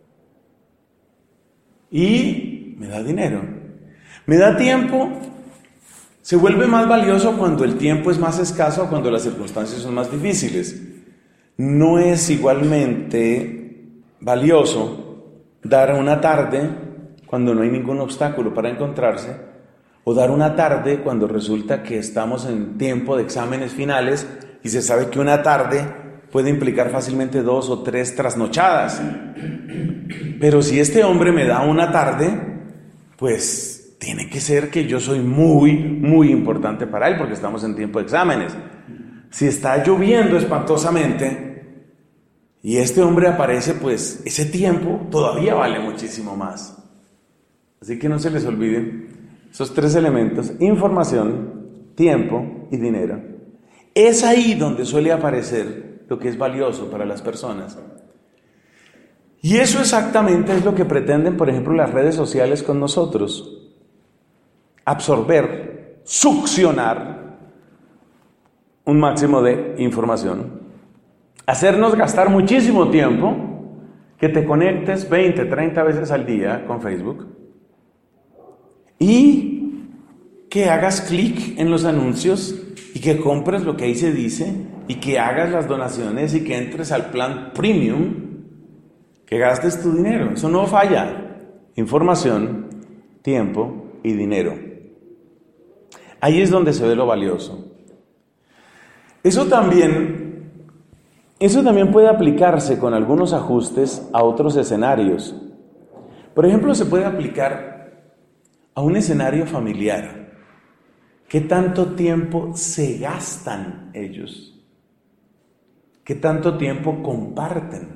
A: y me da dinero. Me da tiempo. Se vuelve más valioso cuando el tiempo es más escaso o cuando las circunstancias son más difíciles. No es igualmente valioso dar una tarde cuando no hay ningún obstáculo para encontrarse, o dar una tarde cuando resulta que estamos en tiempo de exámenes finales y se sabe que una tarde puede implicar fácilmente 2 o 3 trasnochadas. Pero si este hombre me da una tarde, pues tiene que ser que yo soy muy, muy importante para él, porque estamos en tiempo de exámenes. Si está lloviendo espantosamente y este hombre aparece, pues ese tiempo todavía vale muchísimo más. Así que no se les olviden esos 3 elementos: información, tiempo y dinero. Es ahí donde suele aparecer lo que es valioso para las personas. Y eso exactamente es lo que pretenden, por ejemplo, las redes sociales con nosotros. Absorber, succionar un máximo de información, hacernos gastar muchísimo tiempo, que te conectes 20, 30 veces al día con Facebook y que hagas clic en los anuncios y que compres lo que ahí se dice y que hagas las donaciones y que entres al plan premium, que gastes tu dinero. Eso no falla. Información, tiempo y dinero. Ahí es donde se ve lo valioso. Eso también puede aplicarse con algunos ajustes a otros escenarios. Por ejemplo, se puede aplicar a un escenario familiar. ¿Qué tanto tiempo se gastan ellos? ¿Qué tanto tiempo comparten?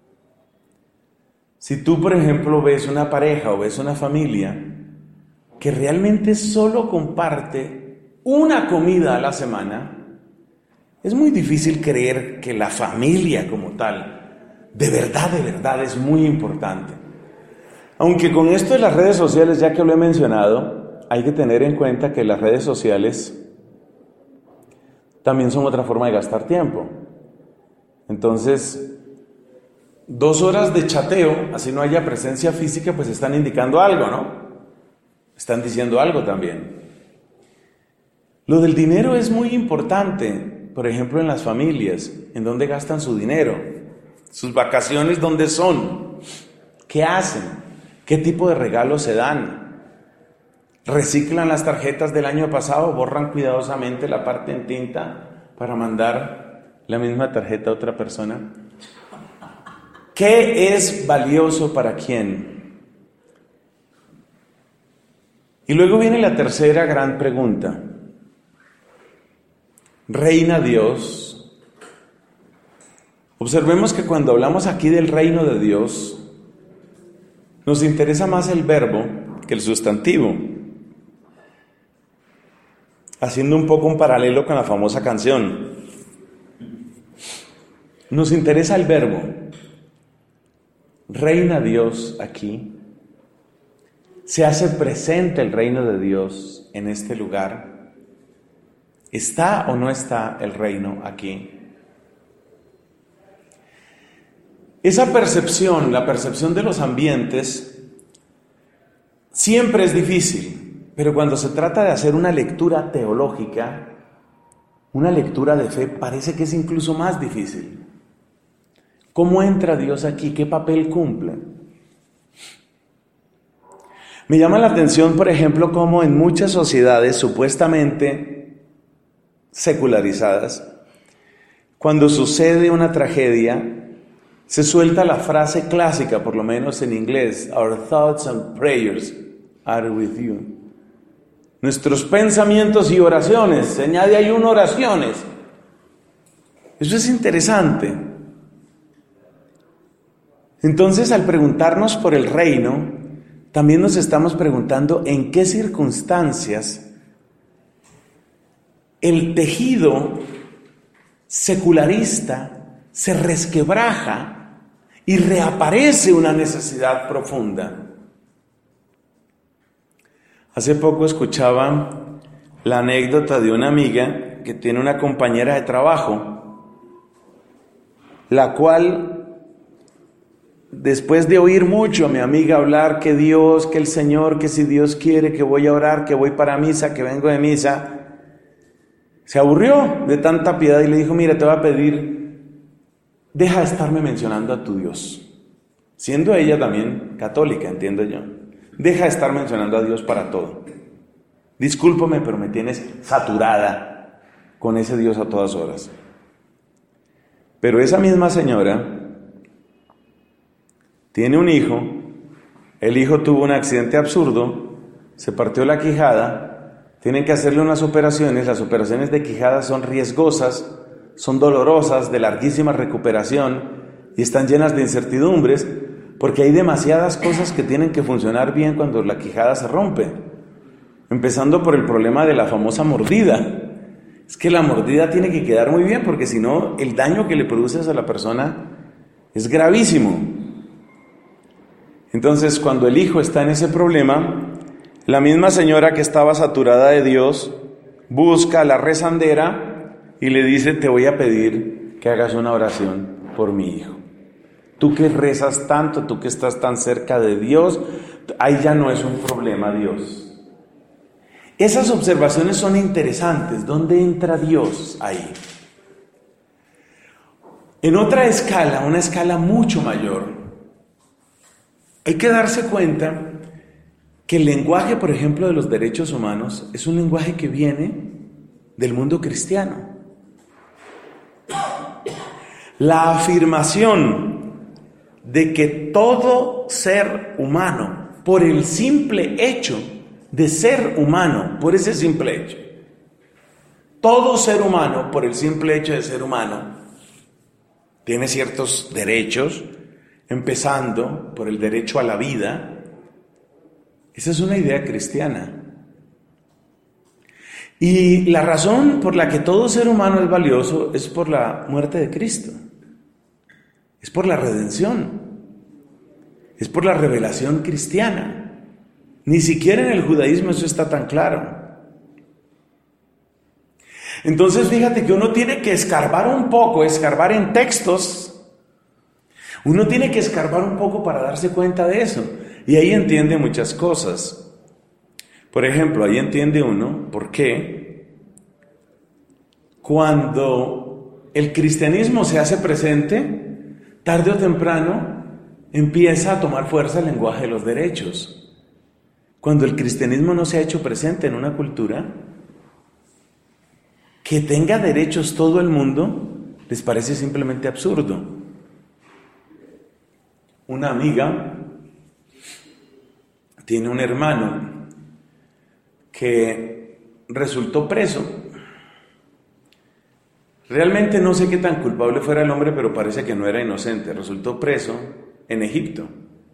A: Si tú, por ejemplo, ves una pareja o ves una familia que realmente solo comparte una comida a la semana, es muy difícil creer que la familia como tal, de verdad es muy importante. Aunque con esto de las redes sociales, ya que lo he mencionado, hay que tener en cuenta que las redes sociales también son otra forma de gastar tiempo. Entonces, 2 horas de chateo, así no haya presencia física, pues están indicando algo, ¿no? Están diciendo algo también. Lo del dinero es muy importante, por ejemplo, en las familias, en dónde gastan su dinero, sus vacaciones, dónde son, qué hacen, qué tipo de regalos se dan. Reciclan las tarjetas del año pasado, borran cuidadosamente la parte en tinta para mandar la misma tarjeta a otra persona. ¿Qué es valioso para quién? Y luego viene la tercera gran pregunta. ¿Reina Dios? Observemos que cuando hablamos aquí del reino de Dios, nos interesa más el verbo que el sustantivo. Haciendo un poco un paralelo con la famosa canción. Nos interesa el verbo. ¿Reina Dios aquí? ¿Se hace presente el reino de Dios en este lugar? ¿Está o no está el reino aquí? Esa percepción, la percepción de los ambientes, siempre es difícil, pero cuando se trata de hacer una lectura teológica, una lectura de fe, parece que es incluso más difícil. ¿Cómo entra Dios aquí? ¿Qué papel cumple? Me llama la atención, por ejemplo, cómo en muchas sociedades supuestamente secularizadas, cuando sucede una tragedia, se suelta la frase clásica, por lo menos en inglés, "Our thoughts and prayers are with you". Nuestros pensamientos y oraciones, se añade ahí una oraciones. Eso es interesante. Entonces, al preguntarnos por el reino, también nos estamos preguntando en qué circunstancias el tejido secularista se resquebraja y reaparece una necesidad profunda. Hace poco escuchaba la anécdota de una amiga que tiene una compañera de trabajo, la cual, después de oír mucho a mi amiga hablar que Dios, que el Señor, que si Dios quiere, que voy a orar, que voy para misa, que vengo de misa, se aburrió de tanta piedad y le dijo: mira, te voy a pedir, deja de estarme mencionando a tu Dios. Siendo ella también católica, entiendo yo. Deja de estar mencionando a Dios para todo. Discúlpame, pero me tienes saturada con ese Dios a todas horas. Pero esa misma señora tiene un hijo, el hijo tuvo un accidente absurdo, se partió la quijada, tienen que hacerle unas operaciones, las operaciones de quijada son riesgosas, son dolorosas, de larguísima recuperación y están llenas de incertidumbres porque hay demasiadas cosas que tienen que funcionar bien cuando la quijada se rompe, empezando por el problema de la famosa mordida. Es que la mordida tiene que quedar muy bien porque si no, el daño que le produces a la persona es gravísimo. Entonces, cuando el hijo está en ese problema, la misma señora que estaba saturada de Dios busca a la rezandera y le dice: te voy a pedir que hagas una oración por mi hijo. Tú que rezas tanto, tú que estás tan cerca de Dios, ahí ya no es un problema, Dios. Esas observaciones son interesantes. ¿Dónde entra Dios ahí? En otra escala, una escala mucho mayor, hay que darse cuenta que el lenguaje, por ejemplo, de los derechos humanos es un lenguaje que viene del mundo cristiano. La afirmación de que todo ser humano, por el simple hecho de ser humano, por ese simple hecho, todo ser humano, por el simple hecho de ser humano, tiene ciertos derechos, empezando por el derecho a la vida. Esa es una idea cristiana. Y la razón por la que todo ser humano es valioso es por la muerte de Cristo. Es por la redención. Es por la revelación cristiana. Ni siquiera en el judaísmo eso está tan claro. Entonces fíjate que uno tiene que escarbar un poco, escarbar en textos. Uno tiene que escarbar un poco para darse cuenta de eso. Y ahí entiende muchas cosas. Por ejemplo, ahí entiende uno por qué cuando el cristianismo se hace presente, tarde o temprano empieza a tomar fuerza el lenguaje de los derechos. Cuando el cristianismo no se ha hecho presente en una cultura, que tenga derechos todo el mundo les parece simplemente absurdo. Una amiga tiene un hermano que resultó preso. Realmente no sé qué tan culpable fuera el hombre, pero parece que no era inocente. Resultó preso en Egipto.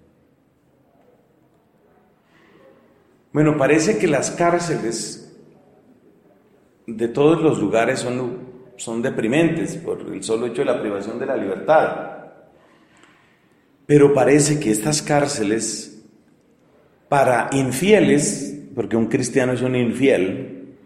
A: Bueno, parece que las cárceles de todos los lugares son deprimentes por el solo hecho de la privación de la libertad. Pero parece que estas cárceles para infieles, porque un cristiano es un infiel,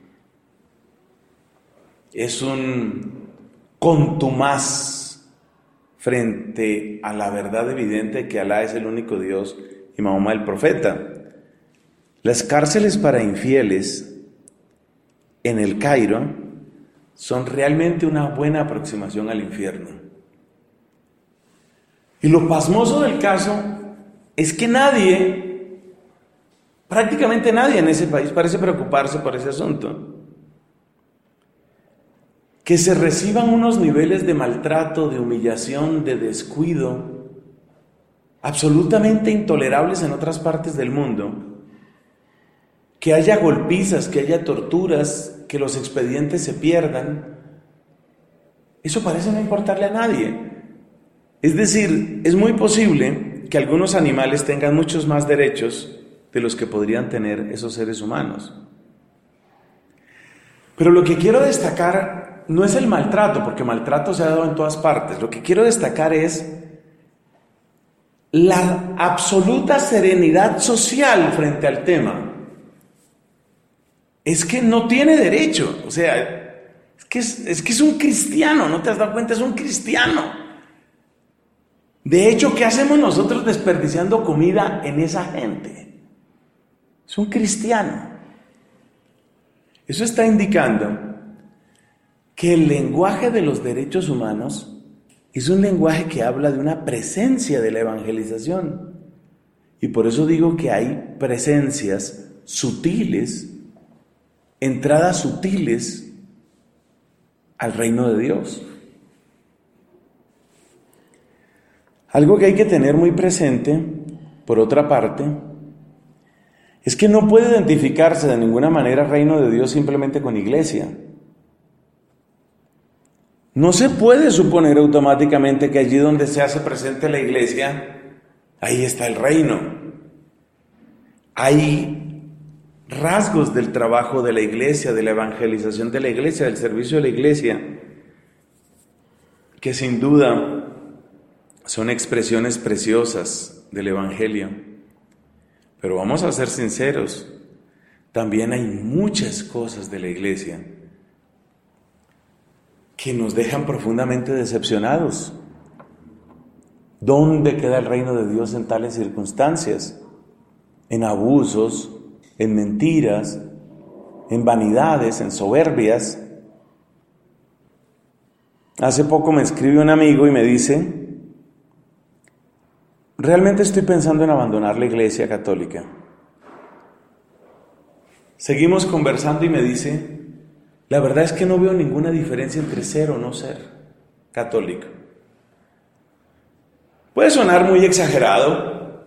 A: es un contumaz frente a la verdad evidente que Alá es el único Dios y Mahoma el profeta. Las cárceles para infieles en el Cairo son realmente una buena aproximación al infierno. Y lo pasmoso del caso es que prácticamente nadie en ese país parece preocuparse por ese asunto. Que se reciban unos niveles de maltrato, de humillación, de descuido, absolutamente intolerables en otras partes del mundo. Que haya golpizas, que haya torturas, que los expedientes se pierdan. Eso parece no importarle a nadie. Es decir, es muy posible que algunos animales tengan muchos más derechos de los que podrían tener esos seres humanos. Pero lo que quiero destacar no es el maltrato, porque maltrato se ha dado en todas partes. Lo que quiero destacar es la absoluta serenidad social frente al tema. Es que no tiene derecho, o sea, es que es un cristiano, ¿no te has dado cuenta? Es un cristiano. De hecho, ¿qué hacemos nosotros desperdiciando comida en esa gente? Es un cristiano. Eso está indicando que el lenguaje de los derechos humanos es un lenguaje que habla de una presencia de la evangelización. Y por eso digo que hay presencias sutiles, entradas sutiles al reino de Dios. Algo que hay que tener muy presente, por otra parte, es que no puede identificarse de ninguna manera el reino de Dios simplemente con iglesia. No se puede suponer automáticamente que allí donde se hace presente la iglesia, ahí está el reino. Hay rasgos del trabajo de la iglesia, de la evangelización de la iglesia, del servicio de la iglesia, que sin duda son expresiones preciosas del evangelio. Pero vamos a ser sinceros, también hay muchas cosas de la iglesia que nos dejan profundamente decepcionados. ¿Dónde queda el reino de Dios en tales circunstancias? En abusos, en mentiras, en vanidades, en soberbias. Hace poco me escribe un amigo y me dice: realmente estoy pensando en abandonar la iglesia católica. Seguimos conversando y me dice: la verdad es que no veo ninguna diferencia entre ser o no ser católico. Puede sonar muy exagerado,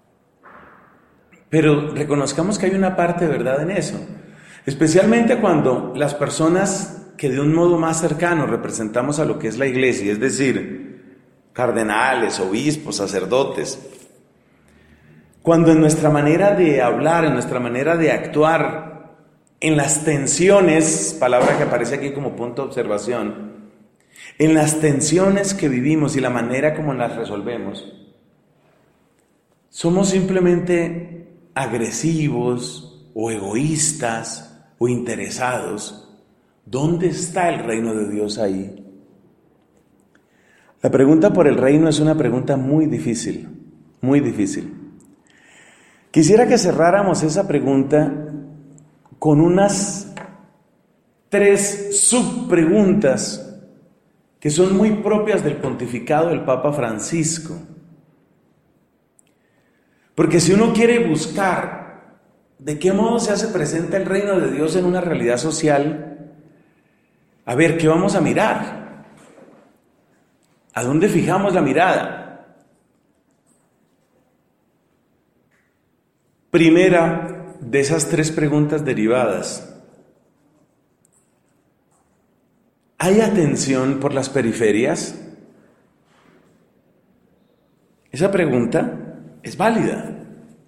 A: pero reconozcamos que hay una parte de verdad en eso, especialmente cuando las personas que de un modo más cercano representamos a lo que es la iglesia, es decir, cardenales, obispos, sacerdotes, cuando en nuestra manera de hablar, en nuestra manera de actuar, en las tensiones, palabra que aparece aquí como punto de observación, en las tensiones que vivimos y la manera como las resolvemos, somos simplemente agresivos o egoístas o interesados. ¿Dónde está el reino de Dios ahí? La pregunta por el reino es una pregunta muy difícil, muy difícil. Quisiera que cerráramos esa pregunta con unas 3 subpreguntas que son muy propias del pontificado del Papa Francisco. Porque si uno quiere buscar de qué modo se hace presente el reino de Dios en una realidad social, a ver, ¿qué vamos a mirar? ¿A dónde fijamos la mirada? Primera de esas 3 preguntas derivadas. ¿Hay atención por las periferias? Esa pregunta es válida.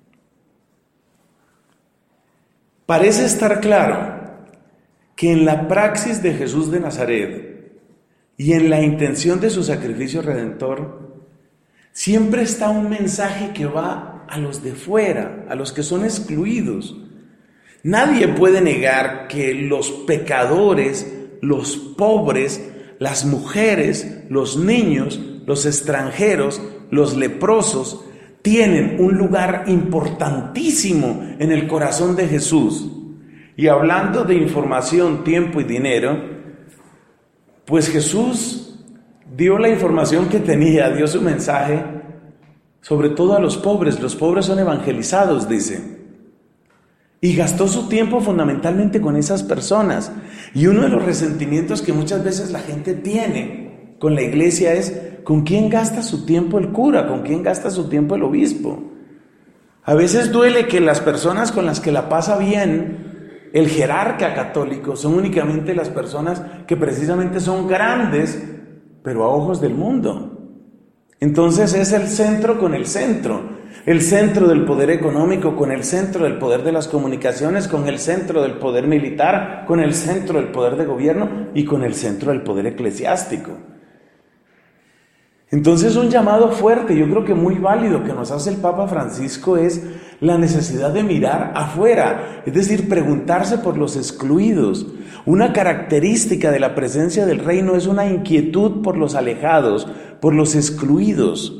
A: Parece estar claro que en la praxis de Jesús de Nazaret y en la intención de su sacrificio redentor, siempre está un mensaje que va a los de fuera, a los que son excluidos. Nadie puede negar que los pecadores, los pobres, las mujeres, los niños, los extranjeros, los leprosos, tienen un lugar importantísimo en el corazón de Jesús. Y hablando de información, tiempo y dinero, pues Jesús dio la información que tenía, dio su mensaje, sobre todo a los pobres. Los pobres son evangelizados, dice. Y gastó su tiempo fundamentalmente con esas personas. Y uno de los resentimientos que muchas veces la gente tiene con la iglesia es ¿con quién gasta su tiempo el cura? ¿Con quién gasta su tiempo el obispo? A veces duele que las personas con las que la pasa bien el jerarca católico son únicamente las personas que precisamente son grandes, pero a ojos del mundo. Entonces es el centro con el centro del poder económico, con el centro del poder de las comunicaciones, con el centro del poder militar, con el centro del poder de gobierno y con el centro del poder eclesiástico. Entonces un llamado fuerte, yo creo que muy válido, que nos hace el Papa Francisco es la necesidad de mirar afuera, es decir, preguntarse por los excluidos. Una característica de la presencia del reino es una inquietud por los alejados, por los excluidos.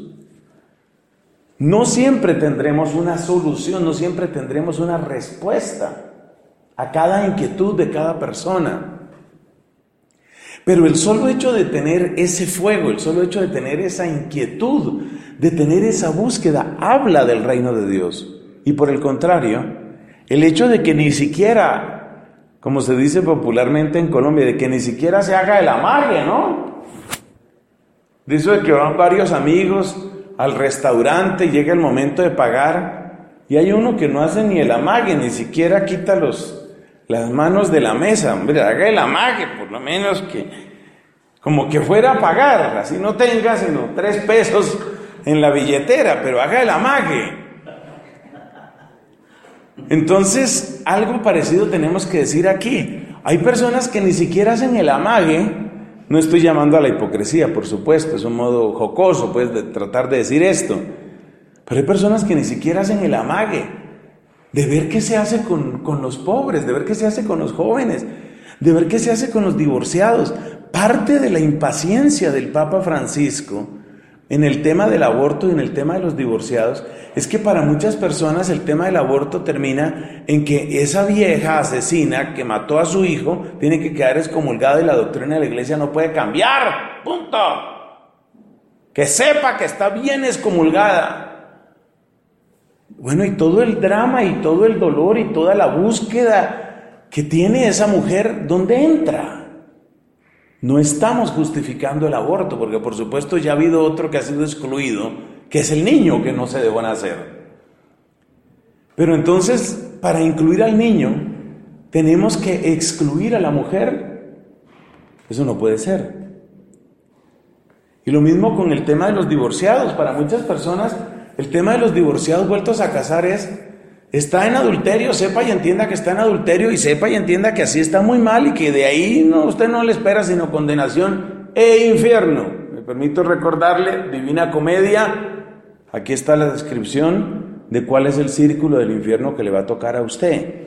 A: No siempre tendremos una solución, no siempre tendremos una respuesta a cada inquietud de cada persona. Pero el solo hecho de tener ese fuego, el solo hecho de tener esa inquietud, de tener esa búsqueda, habla del reino de Dios. Y por el contrario, el hecho de que ni siquiera, como se dice popularmente en Colombia, de que ni siquiera se haga el amague, ¿no? De eso de que van varios amigos al restaurante, llega el momento de pagar y hay uno que no hace ni el amague, ni siquiera quita las manos de la mesa. Hombre, haga el amague, por lo menos que como que fuera a pagar, así no tenga sino 3 pesos en la billetera, pero haga el amague. Entonces, algo parecido tenemos que decir aquí. Hay personas que ni siquiera hacen el amague. No estoy llamando a la hipocresía, por supuesto, es un modo jocoso, pues, de tratar de decir esto. Pero hay personas que ni siquiera hacen el amague de ver qué se hace con los pobres, de ver qué se hace con los jóvenes, de ver qué se hace con los divorciados. Parte de la impaciencia del Papa Francisco en el tema del aborto y en el tema de los divorciados es que para muchas personas el tema del aborto termina en que esa vieja asesina que mató a su hijo tiene que quedar excomulgada y la doctrina de la iglesia no puede cambiar. ¡Punto! Que sepa que está bien excomulgada. Bueno, y todo el drama y todo el dolor y toda la búsqueda que tiene esa mujer, ¿dónde entra? No estamos justificando el aborto, porque por supuesto ya ha habido otro que ha sido excluido que es el niño que no se dejó nacer. Pero entonces, para incluir al niño, tenemos que excluir a la mujer. Eso no puede ser. Y lo mismo con el tema de los divorciados. Para muchas personas, el tema de los divorciados vueltos a casar está en adulterio, sepa y entienda que está en adulterio y sepa y entienda que así está muy mal y que de ahí usted no le espera sino condenación e infierno. Me permito recordarle, Divina Comedia, aquí está la descripción de cuál es el círculo del infierno que le va a tocar a usted.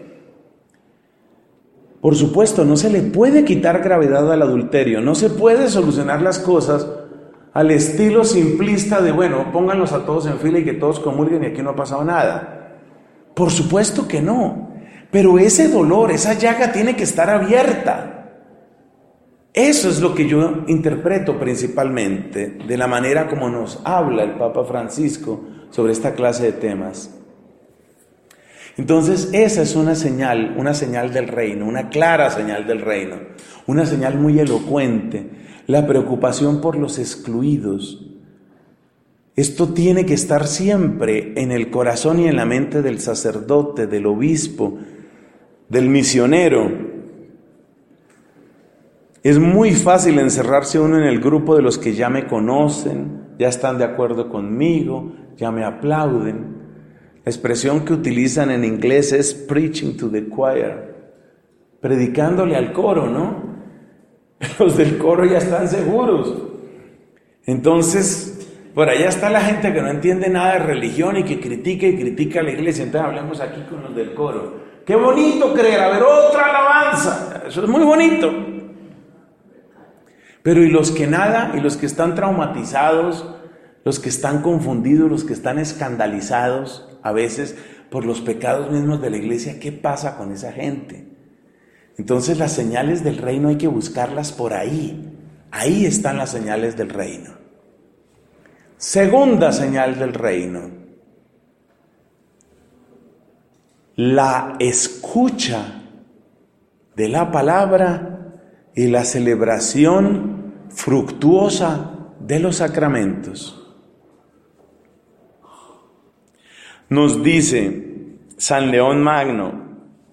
A: Por supuesto, no se le puede quitar gravedad al adulterio, no se puede solucionar las cosas al estilo simplista de, bueno, pónganlos a todos en fila y que todos comulguen y aquí no ha pasado nada. Por supuesto que no, pero ese dolor, esa llaga tiene que estar abierta. Eso es lo que yo interpreto principalmente de la manera como nos habla el Papa Francisco sobre esta clase de temas. Entonces, esa es una señal del reino, una clara señal del reino, una señal muy elocuente. La preocupación por los excluidos. Esto tiene que estar siempre en el corazón y en la mente del sacerdote, del obispo, del misionero. Es muy fácil encerrarse uno en el grupo de los que ya me conocen, ya están de acuerdo conmigo, ya me aplauden. La expresión que utilizan en inglés es preaching to the choir, predicándole al coro, ¿no? Los del coro ya están seguros. Entonces, por allá está la gente que no entiende nada de religión y que critica a la iglesia. Entonces hablemos aquí con los del coro. ¡Qué bonito creer! A ver, otra alabanza. Eso es muy bonito. Pero ¿y los que nada? ¿Y los que están traumatizados? ¿Los que están confundidos? ¿Los que están escandalizados a veces por los pecados mismos de la iglesia? ¿Qué pasa con esa gente? Entonces las señales del reino hay que buscarlas por ahí. Ahí están las señales del reino. Segunda señal del reino. La escucha de la palabra y la celebración fructuosa de los sacramentos. Nos dice San León Magno,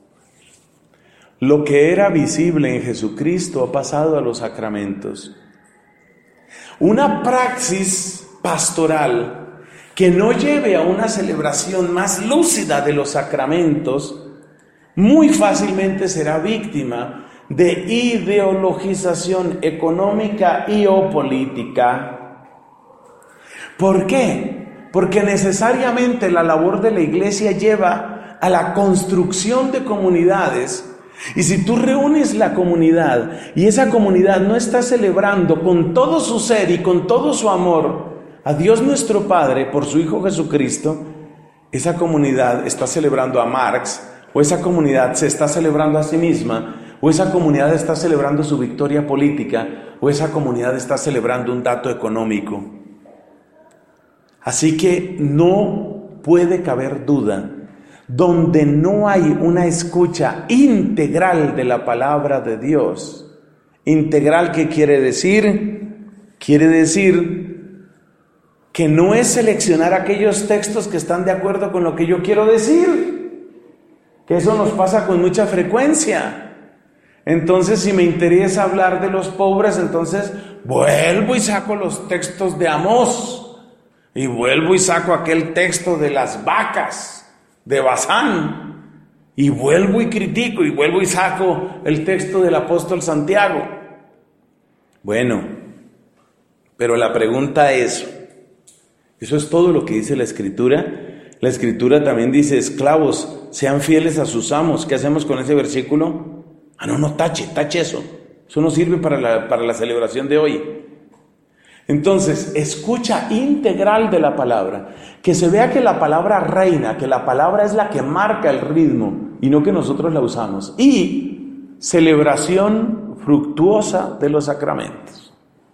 A: lo que era visible en Jesucristo ha pasado a los sacramentos. Una praxis pastoral que no lleve a una celebración más lúcida de los sacramentos, muy fácilmente será víctima de ideologización económica y o política. ¿Por qué? Porque necesariamente la labor de la iglesia lleva a la construcción de comunidades. Y si tú reúnes la comunidad y esa comunidad no está celebrando con todo su ser y con todo su amor a Dios nuestro Padre por su Hijo Jesucristo, esa comunidad está celebrando a Marx, o esa comunidad se está celebrando a sí misma, o esa comunidad está celebrando su victoria política, o esa comunidad está celebrando un dato económico. Así que no puede caber duda. Donde no hay una escucha integral de la palabra de Dios. ¿Integral qué quiere decir? Quiere decir que no es seleccionar aquellos textos que están de acuerdo con lo que yo quiero decir. Que eso nos pasa con mucha frecuencia. Entonces, si me interesa hablar de los pobres, entonces vuelvo y saco los textos de Amós. Y vuelvo y saco aquel texto de las vacas de Bazán, y vuelvo y critico, y vuelvo y saco el texto del apóstol Santiago. Bueno, pero la pregunta es, ¿eso es todo lo que dice la Escritura? La Escritura también dice, esclavos, sean fieles a sus amos. ¿Qué hacemos con ese versículo? No, tache eso. Eso no sirve para la celebración de hoy. Entonces, escucha integral de la palabra, que se vea que la palabra reina, que la palabra es la que marca el ritmo y no que nosotros la usamos. Y celebración fructuosa de los sacramentos.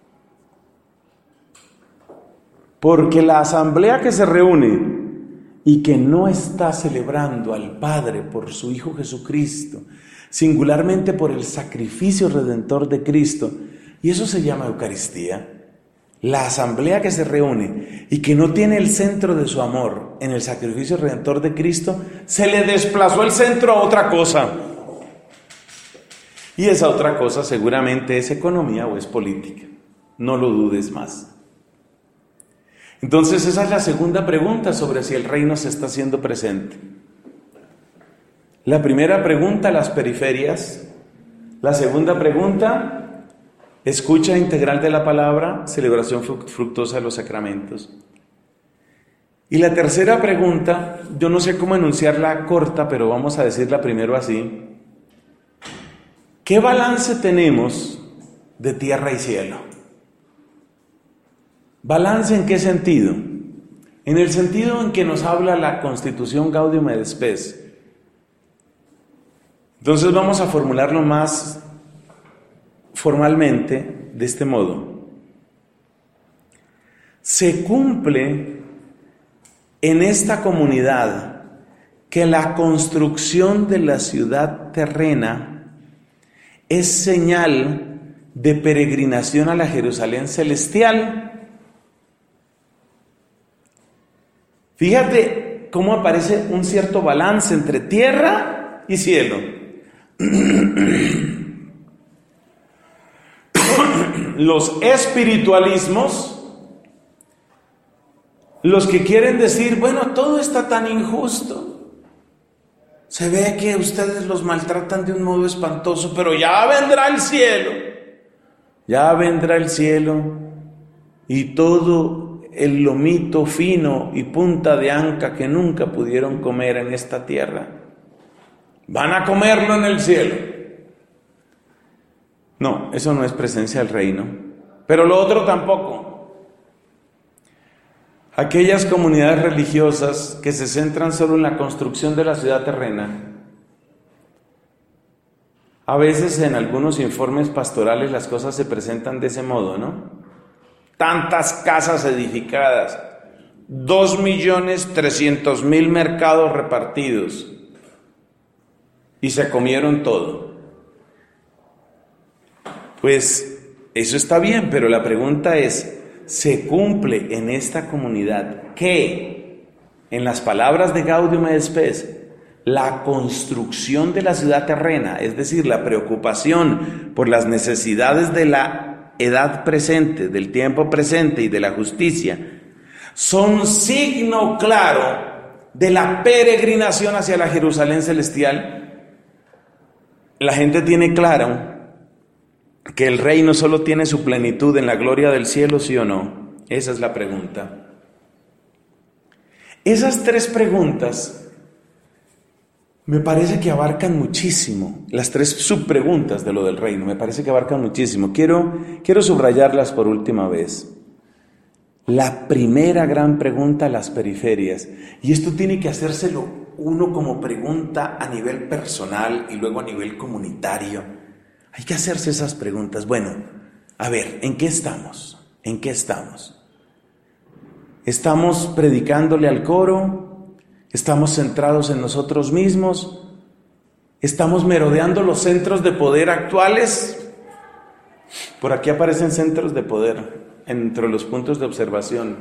A: Porque la asamblea que se reúne y que no está celebrando al Padre por su Hijo Jesucristo, singularmente por el sacrificio redentor de Cristo, y eso se llama Eucaristía. la asamblea que se reúne y que no tiene el centro de su amor en el sacrificio redentor de Cristo, se le desplazó el centro a otra cosa. Y esa otra cosa seguramente es economía o es política. No lo dudes más. Entonces esa es la segunda pregunta sobre si el reino se está haciendo presente. La primera pregunta, las periferias. La segunda pregunta, escucha integral de la palabra, celebración fructuosa de los sacramentos. Y la tercera pregunta, yo no sé cómo enunciarla corta, pero vamos a decirla primero así. ¿Qué balance tenemos de tierra y cielo? ¿Balance en qué sentido? En el sentido en que nos habla la Constitución Gaudium et Spes. Entonces vamos a formularlo más formalmente de este modo. Se cumple en esta comunidad que la construcción de la ciudad terrena es señal de peregrinación a la Jerusalén celestial. Fíjate cómo aparece un cierto balance entre tierra y cielo. Los espiritualismos, los que quieren decir, bueno, todo está tan injusto, se ve que ustedes los maltratan de un modo espantoso, pero ya vendrá el cielo, y todo el lomito fino y punta de anca que nunca pudieron comer en esta tierra, van a comerlo en el cielo. No, eso no es presencia del reino. Pero lo otro tampoco. Aquellas comunidades religiosas que se centran solo en la construcción de la ciudad terrena, a veces en algunos informes pastorales las cosas se presentan de ese modo, ¿no? Tantas casas edificadas, 2.300.000 mercados repartidos, y se comieron todo. Pues eso está bien, pero la pregunta es, ¿se cumple en esta comunidad que, en las palabras de Gaudium et Spes, la construcción de la ciudad terrena, es decir, la preocupación por las necesidades de la edad presente, del tiempo presente y de la justicia, son signo claro de la peregrinación hacia la Jerusalén celestial? La gente tiene claro que el reino solo tiene su plenitud en la gloria del cielo, ¿sí o no? Esa es la pregunta. Esas tres preguntas me parece que abarcan muchísimo. Las tres subpreguntas de lo del reino me parece que abarcan muchísimo. Quiero subrayarlas por última vez. La primera gran pregunta, las periferias. Y esto tiene que hacérselo uno como pregunta a nivel personal y luego a nivel comunitario. Hay que hacerse esas preguntas. Bueno, a ver, ¿en qué estamos? ¿En qué estamos? ¿Estamos predicándole al coro? ¿Estamos centrados en nosotros mismos? ¿Estamos merodeando los centros de poder actuales? Por aquí aparecen centros de poder entre los puntos de observación.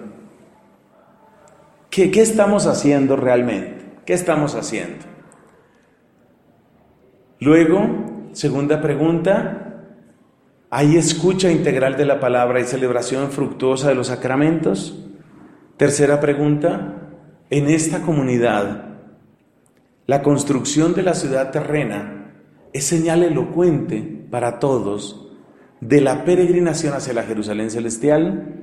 A: ¿Qué estamos haciendo realmente? ¿Qué estamos haciendo? Luego, segunda pregunta, ¿hay escucha integral de la palabra y celebración fructuosa de los sacramentos? Tercera pregunta, en esta comunidad, la construcción de la ciudad terrena es señal elocuente para todos de la peregrinación hacia la Jerusalén celestial.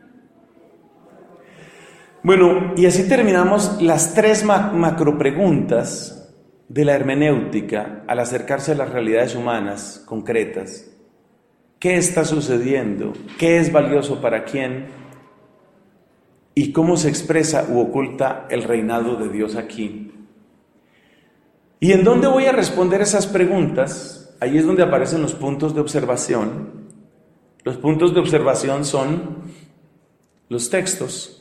A: Bueno, y así terminamos las tres macropreguntas de la hermenéutica al acercarse a las realidades humanas concretas. ¿Qué está sucediendo? ¿Qué es valioso para quién? ¿Y cómo se expresa u oculta el reinado de Dios aquí? ¿Y en dónde voy a responder esas preguntas? Ahí es donde aparecen los puntos de observación. Los puntos de observación son los textos.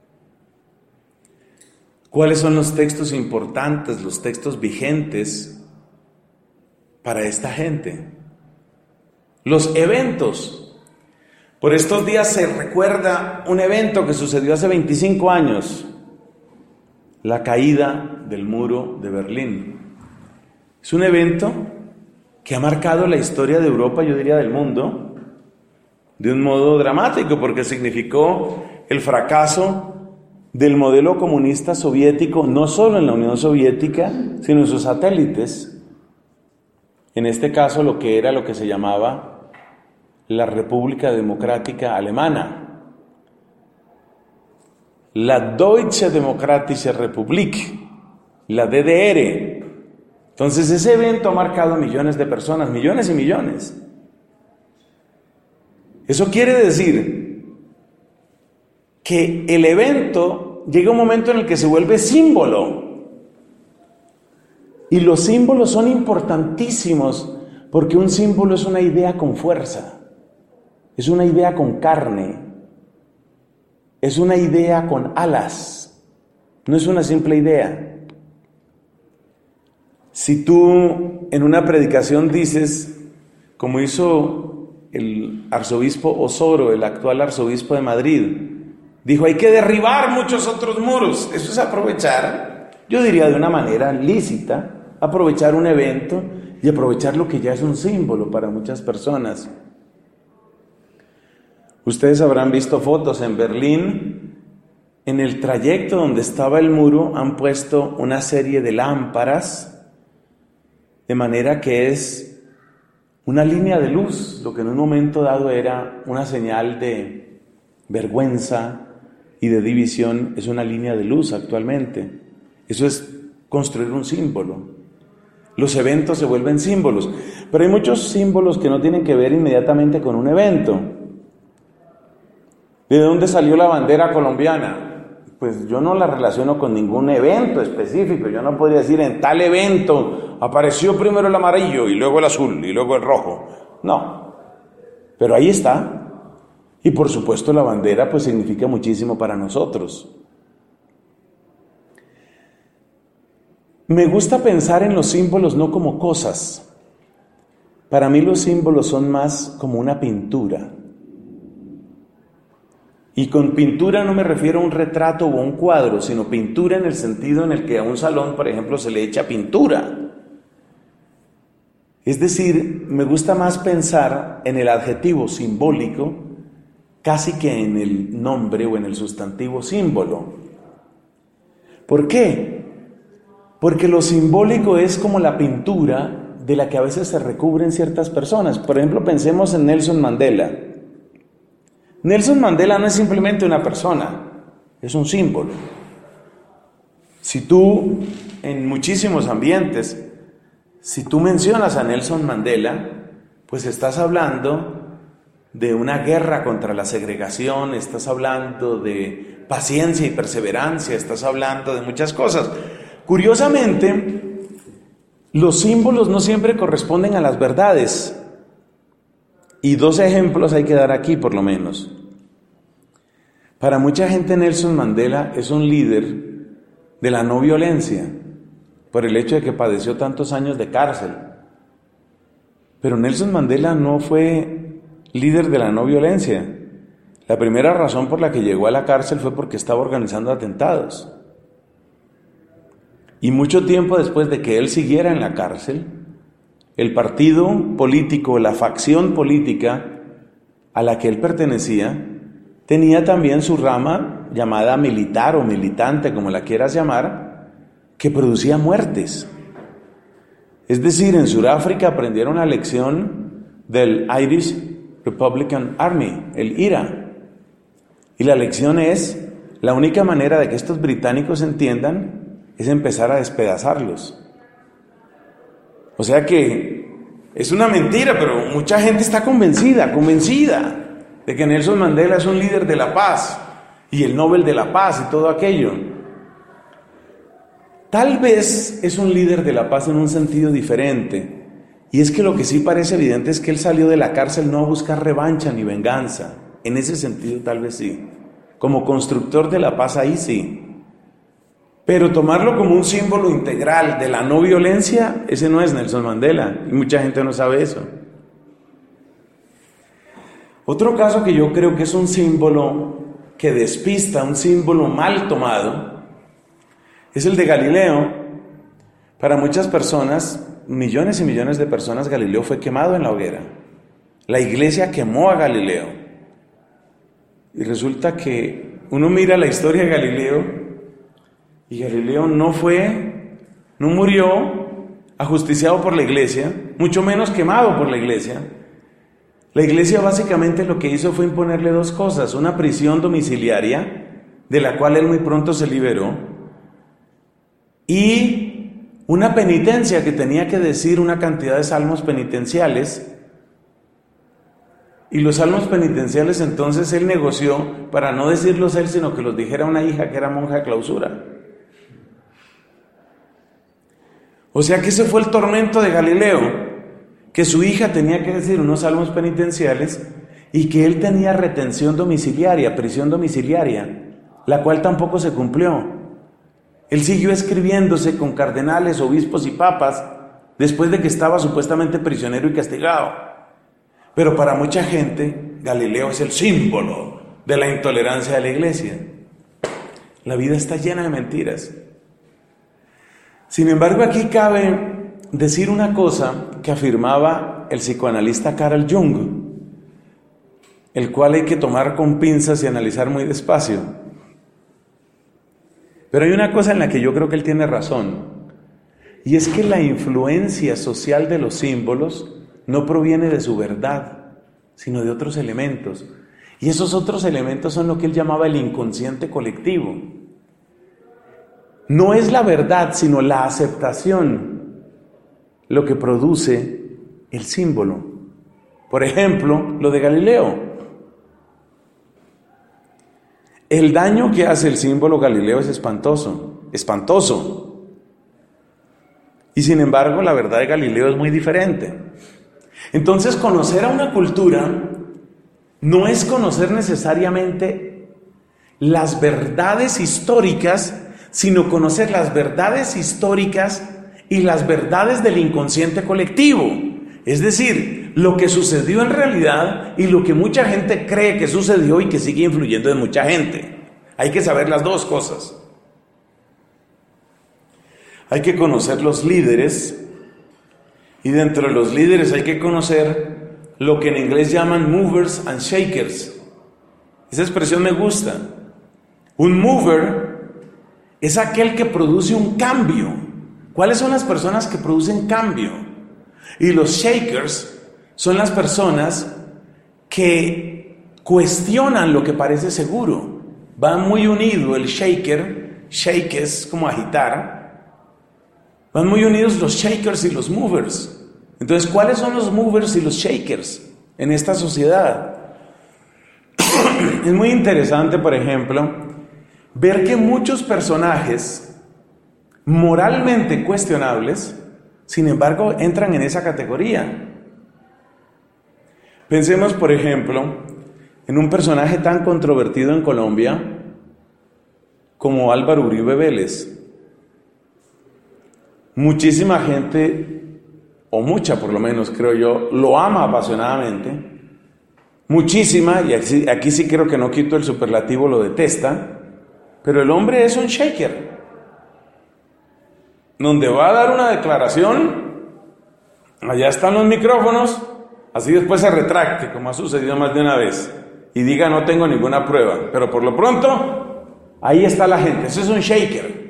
A: ¿Cuáles son los textos importantes, los textos vigentes para esta gente? Los eventos. Por estos días se recuerda un evento que sucedió hace 25 años, la caída del muro de Berlín. Es un evento que ha marcado la historia de Europa, yo diría del mundo, de un modo dramático, porque significó el fracaso del modelo comunista soviético, no solo en la Unión Soviética, sino en sus satélites. En este caso, lo que se llamaba la República Democrática Alemana, la Deutsche Demokratische Republik, la DDR. Entonces, ese evento ha marcado a millones de personas, millones y millones. Eso quiere decir que el evento llega un momento en el que se vuelve símbolo. Y los símbolos son importantísimos porque un símbolo es una idea con fuerza, es una idea con carne, es una idea con alas, no es una simple idea. Si tú en una predicación dices, como hizo el arzobispo Osoro, el actual arzobispo de Madrid, dijo, hay que derribar muchos otros muros. Eso es aprovechar, yo diría de una manera lícita, aprovechar un evento y aprovechar lo que ya es un símbolo para muchas personas. Ustedes habrán visto fotos en Berlín, en el trayecto donde estaba el muro han puesto una serie de lámparas, de manera que es una línea de luz, lo que en un momento dado era una señal de vergüenza y de división, es una línea de luz actualmente. Eso es construir un símbolo. Los eventos se vuelven símbolos, pero hay muchos símbolos que no tienen que ver inmediatamente con un evento. ¿De dónde salió la bandera colombiana? Pues yo no la relaciono con ningún evento específico. Yo no podría decir en tal evento apareció primero el amarillo y luego el azul y luego el rojo. No, pero ahí está. Y por supuesto la bandera pues significa muchísimo para nosotros. Me gusta pensar en los símbolos no como cosas. Para mí los símbolos son más como una pintura. Y con pintura no me refiero a un retrato o a un cuadro, sino pintura en el sentido en el que a un salón, por ejemplo, se le echa pintura. Es decir, me gusta más pensar en el adjetivo simbólico casi que en el nombre o en el sustantivo símbolo. ¿Por qué? Porque lo simbólico es como la pintura de la que a veces se recubren ciertas personas. Por ejemplo, pensemos en Nelson Mandela. Nelson Mandela no es simplemente una persona, es un símbolo. Si tú, en muchísimos ambientes, si tú mencionas a Nelson Mandela, pues estás hablando de una guerra contra la segregación, estás hablando de paciencia y perseverancia, estás hablando de muchas cosas. Curiosamente, los símbolos no siempre corresponden a las verdades. Y 2 ejemplos hay que dar aquí, por lo menos. Para mucha gente, Nelson Mandela es un líder de la no violencia, por el hecho de que padeció tantos años de cárcel. Pero Nelson Mandela no fue líder de la no violencia. La primera razón por la que llegó a la cárcel fue porque estaba organizando atentados. Y mucho tiempo después de que él siguiera en la cárcel, el partido político, la facción política a la que él pertenecía, tenía también su rama llamada militar o militante, como la quieras llamar, que producía muertes. Es decir, en Sudáfrica aprendieron la lección del Irish Republican Army, el IRA. Y la lección es, la única manera de que estos británicos entiendan es empezar a despedazarlos. O sea que es una mentira, pero mucha gente está convencida de que Nelson Mandela es un líder de la paz y el Nobel de la Paz y todo aquello. Tal vez es un líder de la paz en un sentido diferente, y es que lo que sí parece evidente es que él salió de la cárcel no a buscar revancha ni venganza. En ese sentido tal vez sí. Como constructor de la paz ahí sí. Pero tomarlo como un símbolo integral de la no violencia, ese no es Nelson Mandela, y mucha gente no sabe eso. Otro caso que yo creo que es un símbolo que despista, un símbolo mal tomado, es el de Galileo. Para muchas personas, millones y millones de personas, Galileo fue quemado en la hoguera. La iglesia quemó a Galileo. Y resulta que uno mira la historia de Galileo y Galileo no murió ajusticiado por la iglesia, mucho menos quemado por la iglesia. La iglesia básicamente lo que hizo fue imponerle dos cosas: una prisión domiciliaria, de la cual él muy pronto se liberó, y una penitencia que tenía que decir una cantidad de salmos penitenciales. Y los salmos penitenciales entonces él negoció para no decirlos él, sino que los dijera una hija que era monja de clausura. O sea que ese fue el tormento de Galileo, que su hija tenía que decir unos salmos penitenciales y que él tenía retención domiciliaria, prisión domiciliaria, la cual tampoco se cumplió. Él siguió escribiéndose con cardenales, obispos y papas después de que estaba supuestamente prisionero y castigado. Pero para mucha gente, Galileo es el símbolo de la intolerancia de la iglesia. La vida está llena de mentiras. Sin embargo, aquí cabe decir una cosa que afirmaba el psicoanalista Carl Jung, el cual hay que tomar con pinzas y analizar muy despacio. Pero hay una cosa en la que yo creo que él tiene razón, y es que la influencia social de los símbolos no proviene de su verdad, sino de otros elementos. Y esos otros elementos son lo que él llamaba el inconsciente colectivo. No es la verdad, sino la aceptación lo que produce el símbolo. Por ejemplo, lo de Galileo. El daño que hace el símbolo Galileo es espantoso, espantoso. Y sin embargo, la verdad de Galileo es muy diferente. Entonces, conocer a una cultura no es conocer necesariamente las verdades históricas, sino conocer las verdades históricas y las verdades del inconsciente colectivo. Es decir, lo que sucedió en realidad y lo que mucha gente cree que sucedió y que sigue influyendo en mucha gente. Hay que saber las dos cosas. Hay que conocer los líderes, y dentro de los líderes hay que conocer lo que en inglés llaman movers and shakers. Esa expresión me gusta. Un mover es aquel que produce un cambio. ¿Cuáles son las personas que producen cambio? Y los shakers son las personas que cuestionan lo que parece seguro. Va muy unido el shaker, shake es como agitar. Van muy unidos los shakers y los movers. Entonces, ¿cuáles son los movers y los shakers en esta sociedad? Es muy interesante, por ejemplo, ver que muchos personajes moralmente cuestionables, sin embargo, entran en esa categoría. Pensemos, por ejemplo, en un personaje tan controvertido en Colombia como Álvaro Uribe Vélez. Muchísima gente, o mucha por lo menos creo yo, lo ama apasionadamente. Muchísima, y aquí sí creo que no quito el superlativo, lo detesta. Pero el hombre es un shaker. Donde va a dar una declaración, allá están los micrófonos, así después se retracte, como ha sucedido más de una vez, y diga no tengo ninguna prueba. Pero por lo pronto, ahí está la gente, eso es un shaker.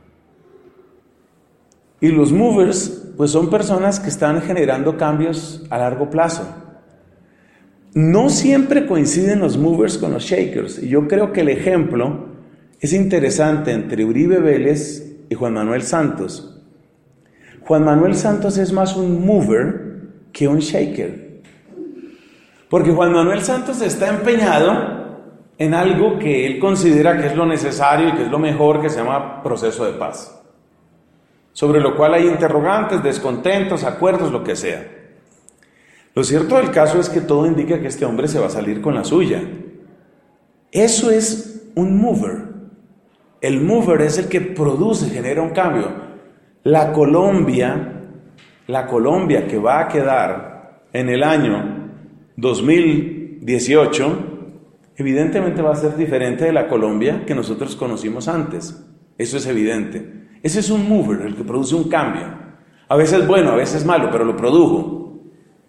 A: Y los movers, pues son personas que están generando cambios a largo plazo. No siempre coinciden los movers con los shakers. Y yo creo que el ejemplo es interesante entre Uribe Vélez y Juan Manuel Santos. Juan Manuel Santos es más un mover que un shaker. Porque Juan Manuel Santos está empeñado en algo que él considera que es lo necesario y que es lo mejor, que se llama proceso de paz. Sobre lo cual hay interrogantes, descontentos, acuerdos, lo que sea. Lo cierto del caso es que todo indica que este hombre se va a salir con la suya. Eso es un mover. El mover es el que produce, genera un cambio. La Colombia que va a quedar en el año 2000, 2018, evidentemente va a ser diferente de la Colombia que nosotros conocimos antes. Eso es evidente. Ese es un mover, el que produce un cambio. A veces bueno, a veces malo, pero lo produjo.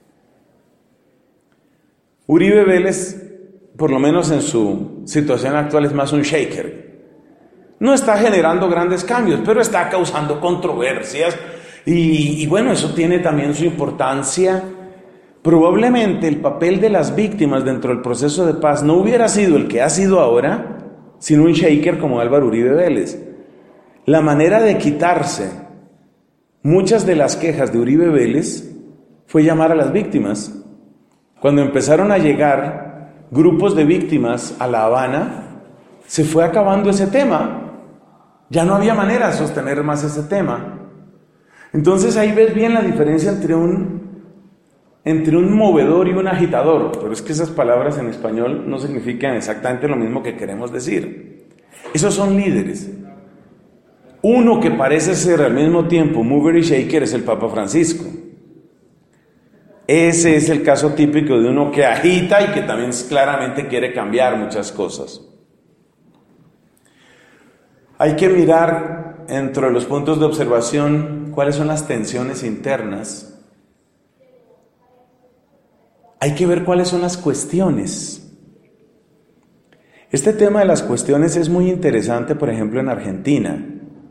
A: Uribe Vélez, por lo menos en su situación actual, es más un shaker. No está generando grandes cambios, pero está causando controversias. Y bueno, eso tiene también su importancia. Probablemente el papel de las víctimas dentro del proceso de paz no hubiera sido el que ha sido ahora, sino un shaker como Álvaro Uribe Vélez. La manera de quitarse muchas de las quejas de Uribe Vélez fue llamar a las víctimas. Cuando empezaron a llegar grupos de víctimas a La Habana, se fue acabando ese tema. Ya no había manera de sostener más ese tema. Entonces ahí ves bien la diferencia entre un movedor y un agitador. Pero es que esas palabras en español no significan exactamente lo mismo que queremos decir. Esos son líderes. Uno que parece ser al mismo tiempo mover y shaker es el Papa Francisco. Ese es el caso típico de uno que agita y que también claramente quiere cambiar muchas cosas. Hay que mirar dentro de los puntos de observación cuáles son las tensiones internas. Hay que ver cuáles son las cuestiones. Este tema de las cuestiones es muy interesante, por ejemplo, en Argentina.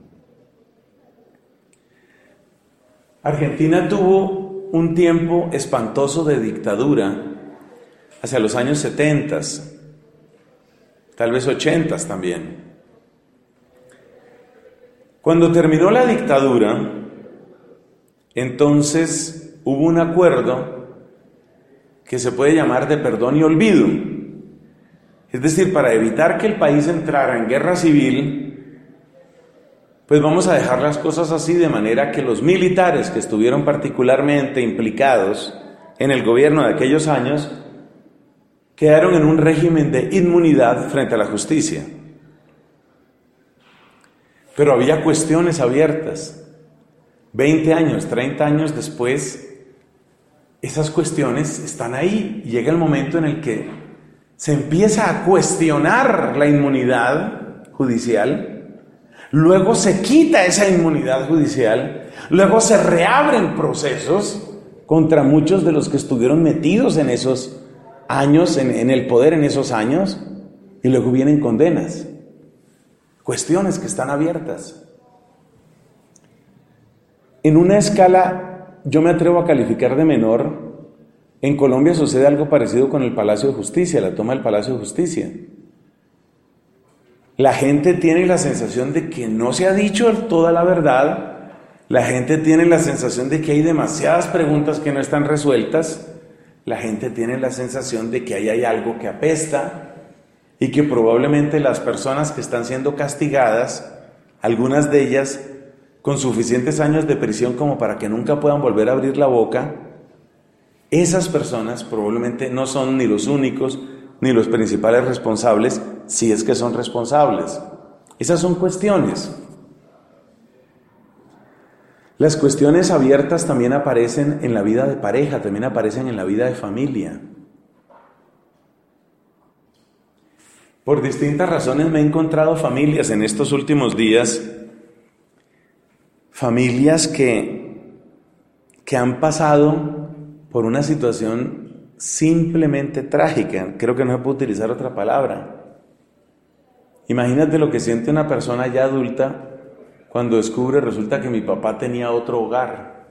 A: Argentina tuvo un tiempo espantoso de dictadura hacia los años 70, tal vez 80 también. Cuando terminó la dictadura, entonces hubo un acuerdo que se puede llamar de perdón y olvido. Es decir, para evitar que el país entrara en guerra civil, pues vamos a dejar las cosas así, de manera que los militares que estuvieron particularmente implicados en el gobierno de aquellos años quedaron en un régimen de inmunidad frente a la justicia. Pero había cuestiones abiertas. 20 años, 30 años después, esas cuestiones están ahí. Y llega el momento en el que se empieza a cuestionar la inmunidad judicial. Luego se quita esa inmunidad judicial, luego se reabren procesos contra muchos de los que estuvieron metidos en esos años, en el poder en esos años, y luego vienen condenas, cuestiones que están abiertas. En una escala, yo me atrevo a calificar de menor, en Colombia sucede algo parecido con el Palacio de Justicia, la toma del Palacio de Justicia. La gente tiene la sensación de que no se ha dicho toda la verdad. La gente tiene la sensación de que hay demasiadas preguntas que no están resueltas. La gente tiene la sensación de que ahí hay algo que apesta y que probablemente las personas que están siendo castigadas, algunas de ellas con suficientes años de prisión como para que nunca puedan volver a abrir la boca, esas personas probablemente no son ni los únicos ni los principales responsables, si es que son responsables. Esas son cuestiones. Las cuestiones abiertas también aparecen en la vida de pareja, también aparecen en la vida de familia. Por distintas razones me he encontrado familias en estos últimos días, familias que han pasado por una situación simplemente trágica. Creo que no se puede utilizar otra palabra. Imagínate lo que siente una persona ya adulta cuando resulta que mi papá tenía otro hogar.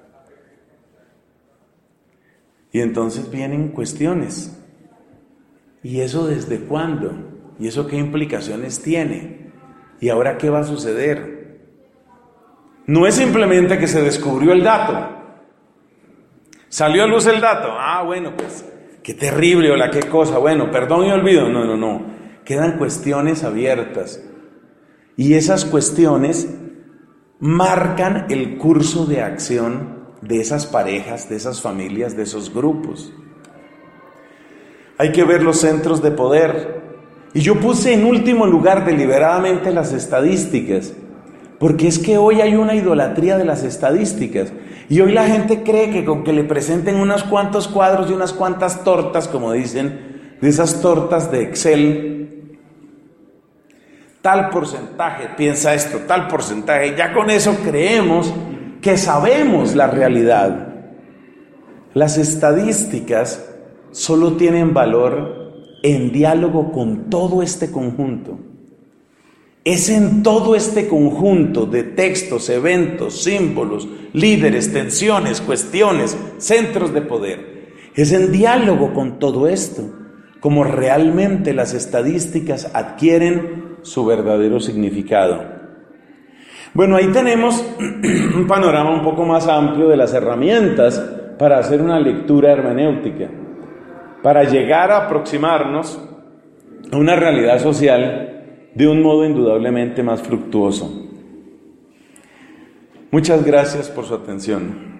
A: Y entonces vienen cuestiones. ¿Y eso desde cuándo? ¿Y eso qué implicaciones tiene? ¿Y ahora qué va a suceder? No es simplemente que se descubrió el dato. Salió a luz el dato. Ah, bueno, pues qué terrible, hola, qué cosa. Bueno, perdón y olvido. No. Quedan cuestiones abiertas. Y esas cuestiones marcan el curso de acción de esas parejas, de esas familias, de esos grupos. Hay que ver los centros de poder. Y yo puse en último lugar deliberadamente las estadísticas, porque es que hoy hay una idolatría de las estadísticas. Y hoy la gente cree que con que le presenten unos cuantos cuadros y unas cuantas tortas, como dicen, de esas tortas de Excel. Tal porcentaje piensa esto, tal porcentaje. Ya con eso creemos que sabemos la realidad. Las estadísticas solo tienen valor en diálogo con todo este conjunto. Es en todo este conjunto de textos, eventos, símbolos, líderes, tensiones, cuestiones, centros de poder. Es en diálogo con todo esto como realmente las estadísticas adquieren su verdadero significado. Bueno, ahí tenemos un panorama un poco más amplio de las herramientas para hacer una lectura hermenéutica, para llegar a aproximarnos a una realidad social de un modo indudablemente más fructuoso. Muchas gracias por su atención.